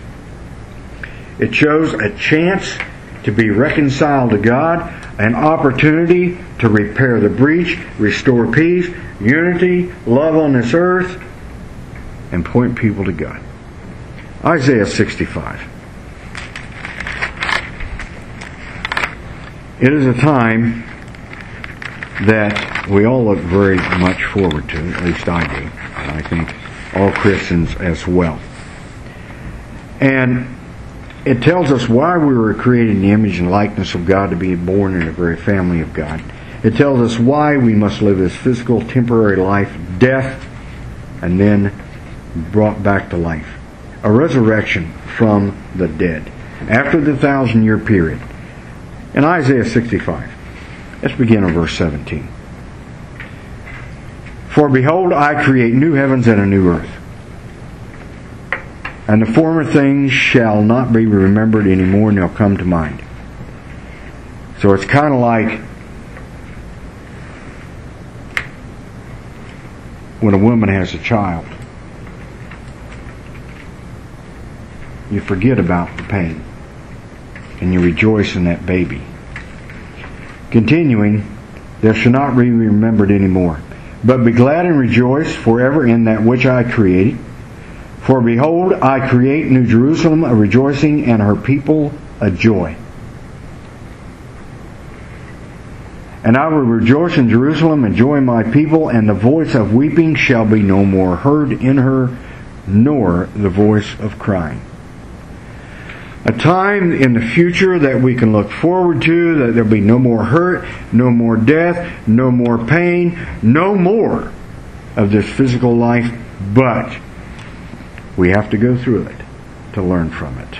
It shows a chance to be reconciled to God, an opportunity to repair the breach, restore peace, unity, love on this earth, and point people to God. Isaiah sixty-five. It is a time that we all look very much forward to, at least I do, and I think all Christians as well. And it tells us why we were created in the image and likeness of God, to be born in the very family of God. It tells us why we must live this physical, temporary life, death, and then brought back to life. A resurrection from the dead after the thousand year period. In Isaiah sixty-five, let's begin in verse seventeen. For behold, I create new heavens and a new earth, and the former things shall not be remembered anymore, and they'll come to mind. So it's kind of like when a woman has a child. You forget about the pain, and you rejoice in that baby. Continuing, there shall not be remembered anymore, but be glad and rejoice forever in that which I created. For behold, I create New Jerusalem a rejoicing, and her people a joy. And I will rejoice in Jerusalem and joy in my people, and the voice of weeping shall be no more heard in her, nor the voice of crying. A time in the future that we can look forward to, that there'll be no more hurt, no more death, no more pain, no more of this physical life, but we have to go through it to learn from it.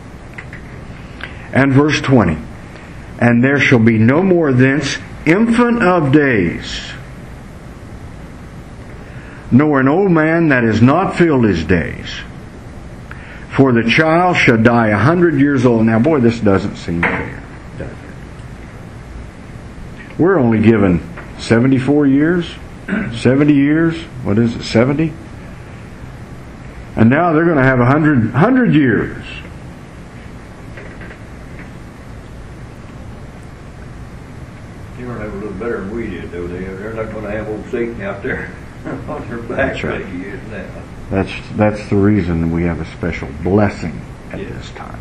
And verse twenty, and there shall be no more thence infant of days, nor an old man that is not filled his days. For the child shall die a hundred years old. Now, boy, this doesn't seem fair, does it? We're only given seventy-four years, seventy years. What is it, seventy? And now they're going to have a hundred, hundred years. They're going to have a little better than we did, though. They, they're not going to have old Satan out there on their back That's right. like he is now. That's that's the reason we have a special blessing at Yes. this time.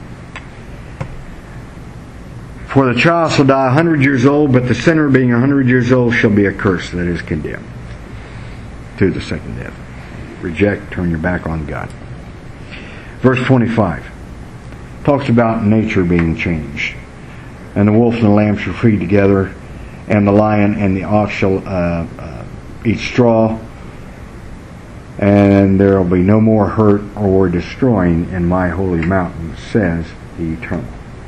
For the child shall die a hundred years old, but the sinner being a hundred years old shall be accursed, that is condemned to the second death. Reject, turn your back on God. Verse twenty-five talks about nature being changed. And the wolf and the lamb shall feed together, and the lion and the ox shall uh, uh, eat straw, and there will be no more hurt or destroying in my holy mountain, says the Eternal.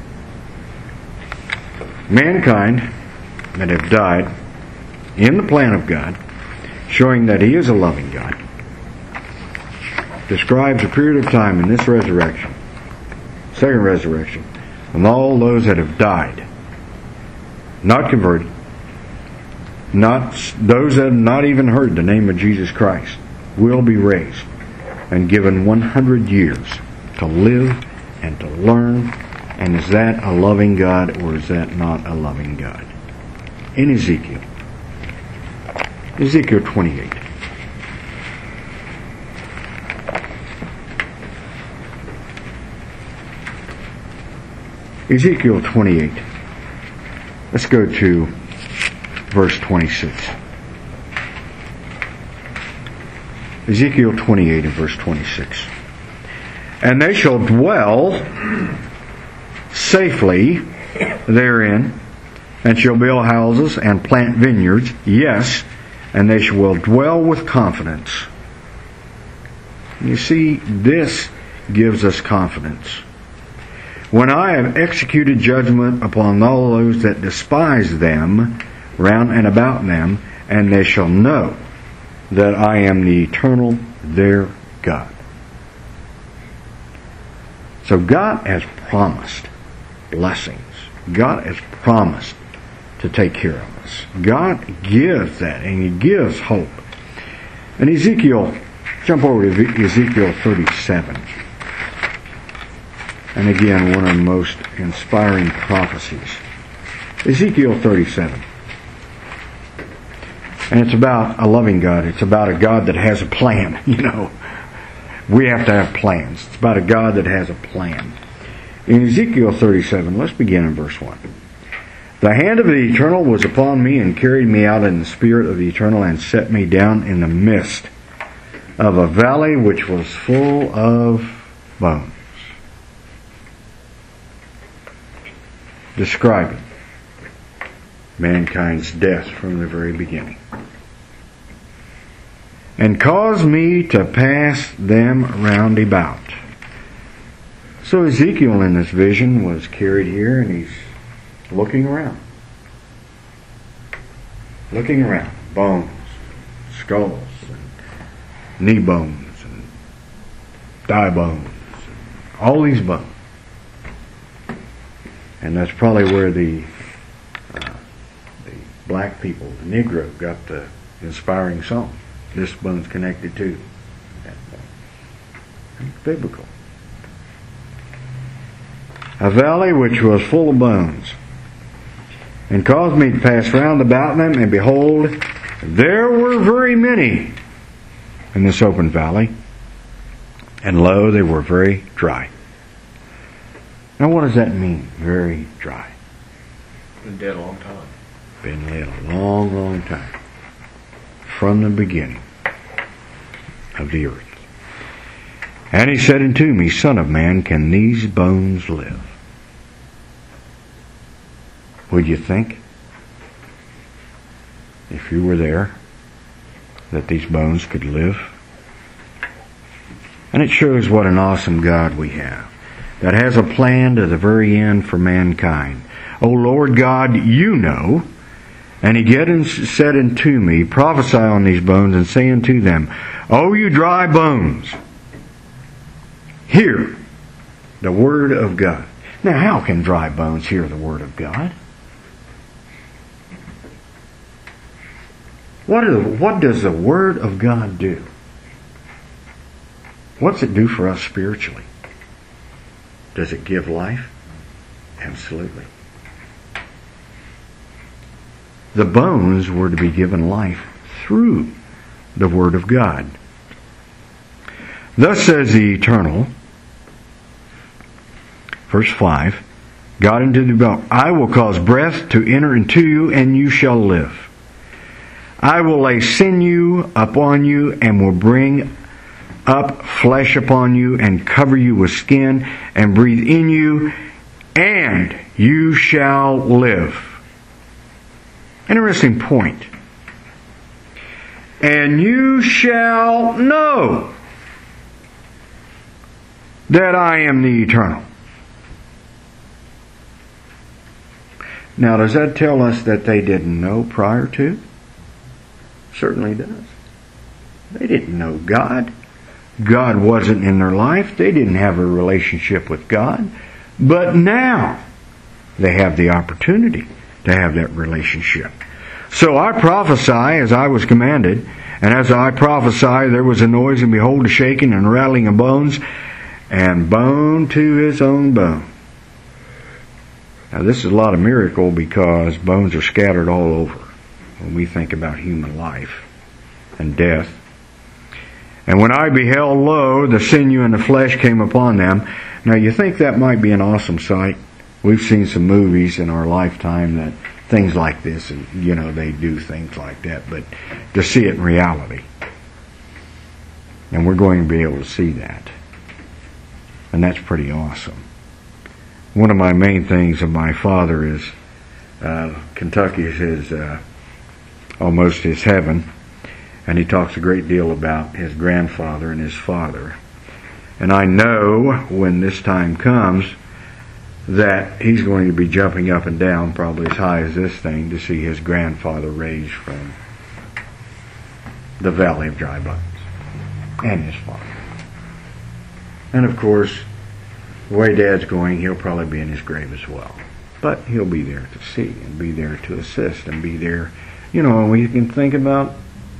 Mankind that have died in the plan of God, showing that He is a loving God, describes a period of time in this resurrection, second resurrection, and all those that have died, not converted, not those that have not even heard the name of Jesus Christ, will be raised and given one hundred years to live and to learn. And is that a loving God, or is that not a loving God? In Ezekiel, Ezekiel twenty-eight. Ezekiel twenty-eight. Let's go to verse twenty-six. Ezekiel twenty-eight and verse twenty-six. And they shall dwell safely therein, and shall build houses and plant vineyards, yes, and they shall dwell with confidence. You see, this gives us confidence. When I have executed judgment upon all those that despise them round and about them, and they shall know that I am the eternal, their God. So God has promised blessings. God has promised to take care of us. God gives that, and He gives hope. And Ezekiel, jump over to Ezekiel thirty-seven. And again, one of the most inspiring prophecies. Ezekiel thirty-seven. And it's about a loving God. It's about a God that has a plan, you know. We have to have plans. It's about a God that has a plan. In Ezekiel thirty-seven, let's begin in verse one. The hand of the Eternal was upon me and carried me out in the spirit of the Eternal and set me down in the midst of a valley which was full of bones. describing mankind's death from the very beginning. And caused me to pass them round about. So Ezekiel in this vision was carried here, and he's looking around. Looking around. Bones, skulls, and knee bones, and thigh bones, and all these bones. And that's probably where the uh, the black people, the Negro, got the inspiring song. This bone's connected to that bone. It's biblical. A valley which was full of bones, and caused me to pass round about them, and behold, there were very many in this open valley, and lo, they were very dry. Now what does that mean, very dry? Been dead a long time. Been dead a long, long time. From the beginning of the earth. And he said unto me, Son of man, can these bones live? Would you think, if you were there, that these bones could live? And it shows what an awesome God we have, that has a plan to the very end for mankind. O Lord God, you know. And he get and said unto me, Prophesy on these bones, and say unto them, O you dry bones, hear the word of God. Now, how can dry bones hear the word of God? What, are the, what does the word of God do? What's it do for us spiritually? Does it give life? Absolutely. The bones were to be given life through the Word of God. Thus says the Eternal, verse five, God into the bone, I will cause breath to enter into you, and you shall live. I will lay sinew upon you, and will bring up flesh upon you, and cover you with skin, and breathe in you, and you shall live. Interesting point. And you shall know that I am the Eternal. Now, does that tell us that they didn't know prior to? Certainly does. They didn't know God. God wasn't in their life. They didn't have a relationship with God. But now they have the opportunity to have that relationship. So I prophesy as I was commanded, and as I prophesy there was a noise, and behold a shaking and rattling of bones, and bone to his own bone. Now this is a lot of miracle, because bones are scattered all over when we think about human life and death. And when I beheld, lo, the sinew and the flesh came upon them. Now you think that might be an awesome sight. We've seen some movies in our lifetime that things like this, and you know, they do things like that, but to see it in reality. And we're going to be able to see that. And that's pretty awesome. One of my main things of my father is uh, Kentucky is his, uh, almost his heaven. And he talks a great deal about his grandfather and his father. And I know when this time comes that he's going to be jumping up and down, probably as high as this thing, to see his grandfather raised from the Valley of Dry Bones, and his father. And of course, the way Dad's going, he'll probably be in his grave as well. But he'll be there to see, and be there to assist, and be there, you know, and we can think about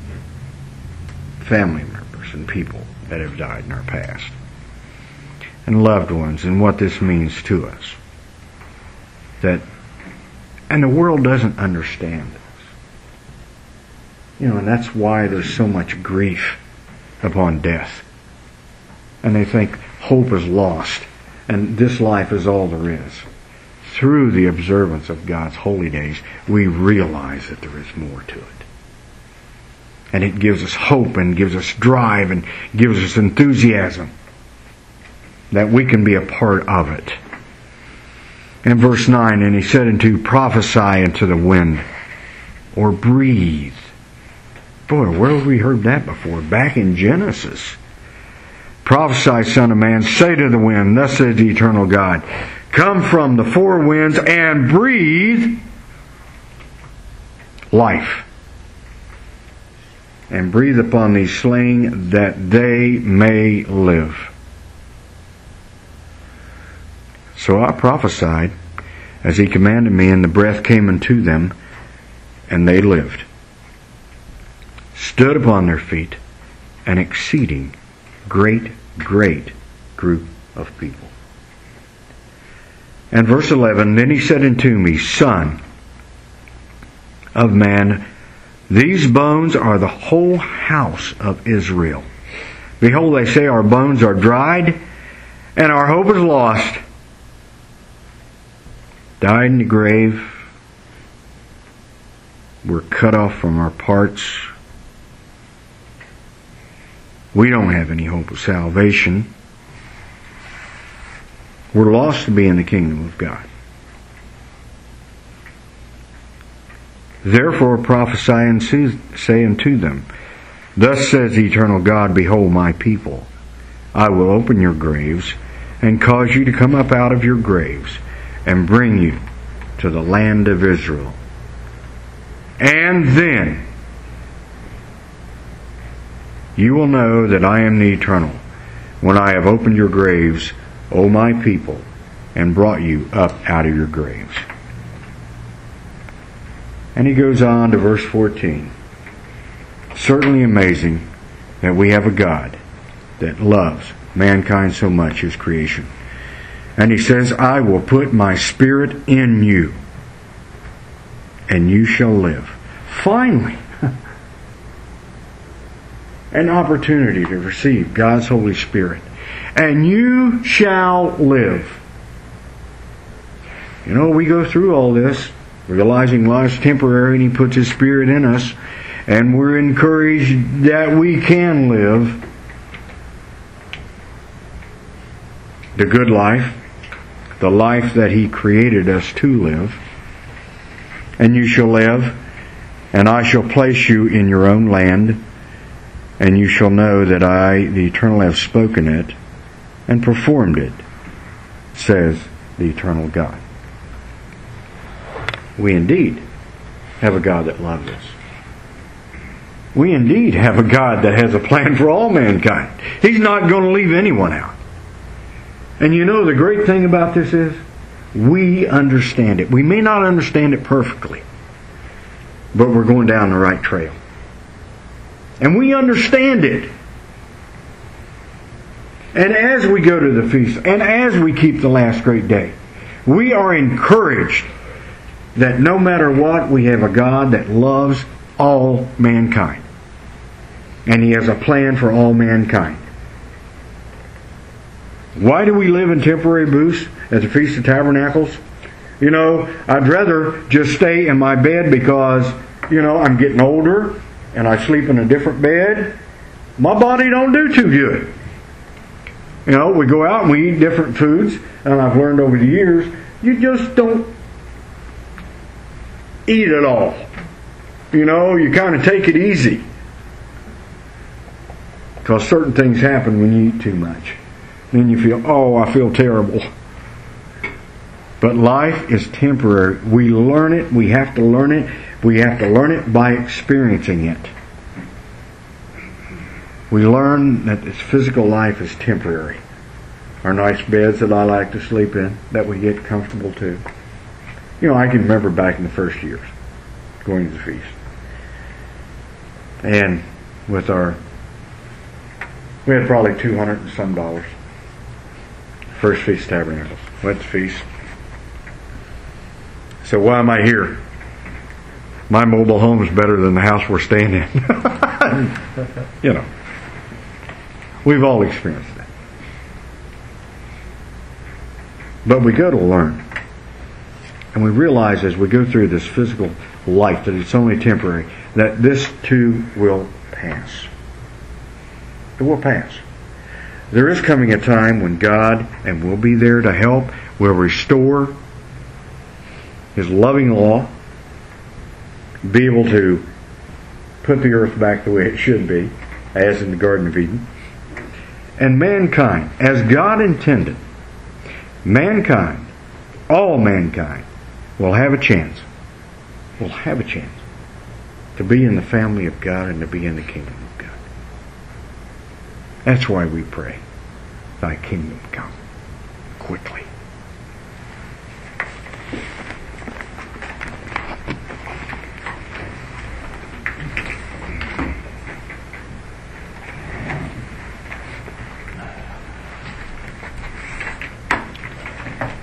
family members and people that have died in our past, and loved ones, and what this means to us. That, and the world doesn't understand this. You know, and that's why there's so much grief upon death. And they think hope is lost, and this life is all there is. Through the observance of God's holy days, we realize that there is more to it. And it gives us hope, and gives us drive, and gives us enthusiasm that we can be a part of it. And verse nine, and he said unto, prophesy into the wind, or breathe. Boy, where have we heard that before? Back in Genesis. Prophesy, son of man, say to the wind, thus says the eternal God, come from the four winds and breathe life. And breathe upon these slain that they may live. So I prophesied as he commanded me, and the breath came unto them, and they lived. Stood upon their feet, an exceeding great, great group of people. And verse eleven, then he said unto me, Son of man, these bones are the whole house of Israel. Behold, they say, our bones are dried, and our hope is lost. Died in the grave. We're cut off from our parts. We don't have any hope of salvation. We're lost to be in the kingdom of God. Therefore prophesy and say unto them, thus says the eternal God, behold my people, I will open your graves, and cause you to come up out of your graves, and bring you to the land of Israel. And then you will know that I am the Eternal, when I have opened your graves, O my people, and brought you up out of your graves. And he goes on to verse fourteen. Certainly amazing that we have a God that loves mankind so much, his creation. And he says, I will put my spirit in you, and you shall live. Finally, an opportunity to receive God's Holy Spirit. And you shall live. You know, we go through all this, realizing life's temporary, and he puts his Spirit in us, and we're encouraged that we can live the good life, the life that he created us to live. And you shall live, and I shall place you in your own land, and you shall know that I, the Eternal, have spoken it and performed it, says the eternal God. We indeed have a God that loves us. We indeed have a God that has a plan for all mankind. He's not going to leave anyone out. And you know the great thing about this is, we understand it. We may not understand it perfectly, but we're going down the right trail. And we understand it. And as we go to the feast, and as we keep the last great day, we are encouraged that no matter what, we have a God that loves all mankind. And he has a plan for all mankind. Why do we live in temporary booths at the Feast of Tabernacles? You know, I'd rather just stay in my bed because, you know, I'm getting older and I sleep in a different bed. My body don't do too good. You know, we go out and we eat different foods, and I've learned over the years, you just don't eat it all. You know, you kind of take it easy. Because certain things happen when you eat too much. Then you feel, oh, I feel terrible. But life is temporary. We learn it. We have to learn it. We have to learn it by experiencing it. We learn that this physical life is temporary. Our nice beds that I like to sleep in, that we get comfortable to. You know, I can remember back in the first years, going to the feast. And with our, we had probably two hundred and some dollars. First Feast of Tabernacles. Went to feast. So why am I here? My mobile home is better than the house we're staying in. You know. We've all experienced that. But we go to learn. And we realize as we go through this physical life that it's only temporary, that this too will pass. It will pass. There is coming a time when God, and we'll be there to help, will restore His loving law, be able to put the earth back the way it should be, as in the Garden of Eden. And mankind, as God intended, mankind, all mankind, will have a chance, will have a chance to be in the family of God and to be in the kingdom of God. That's why we pray, Thy kingdom come quickly.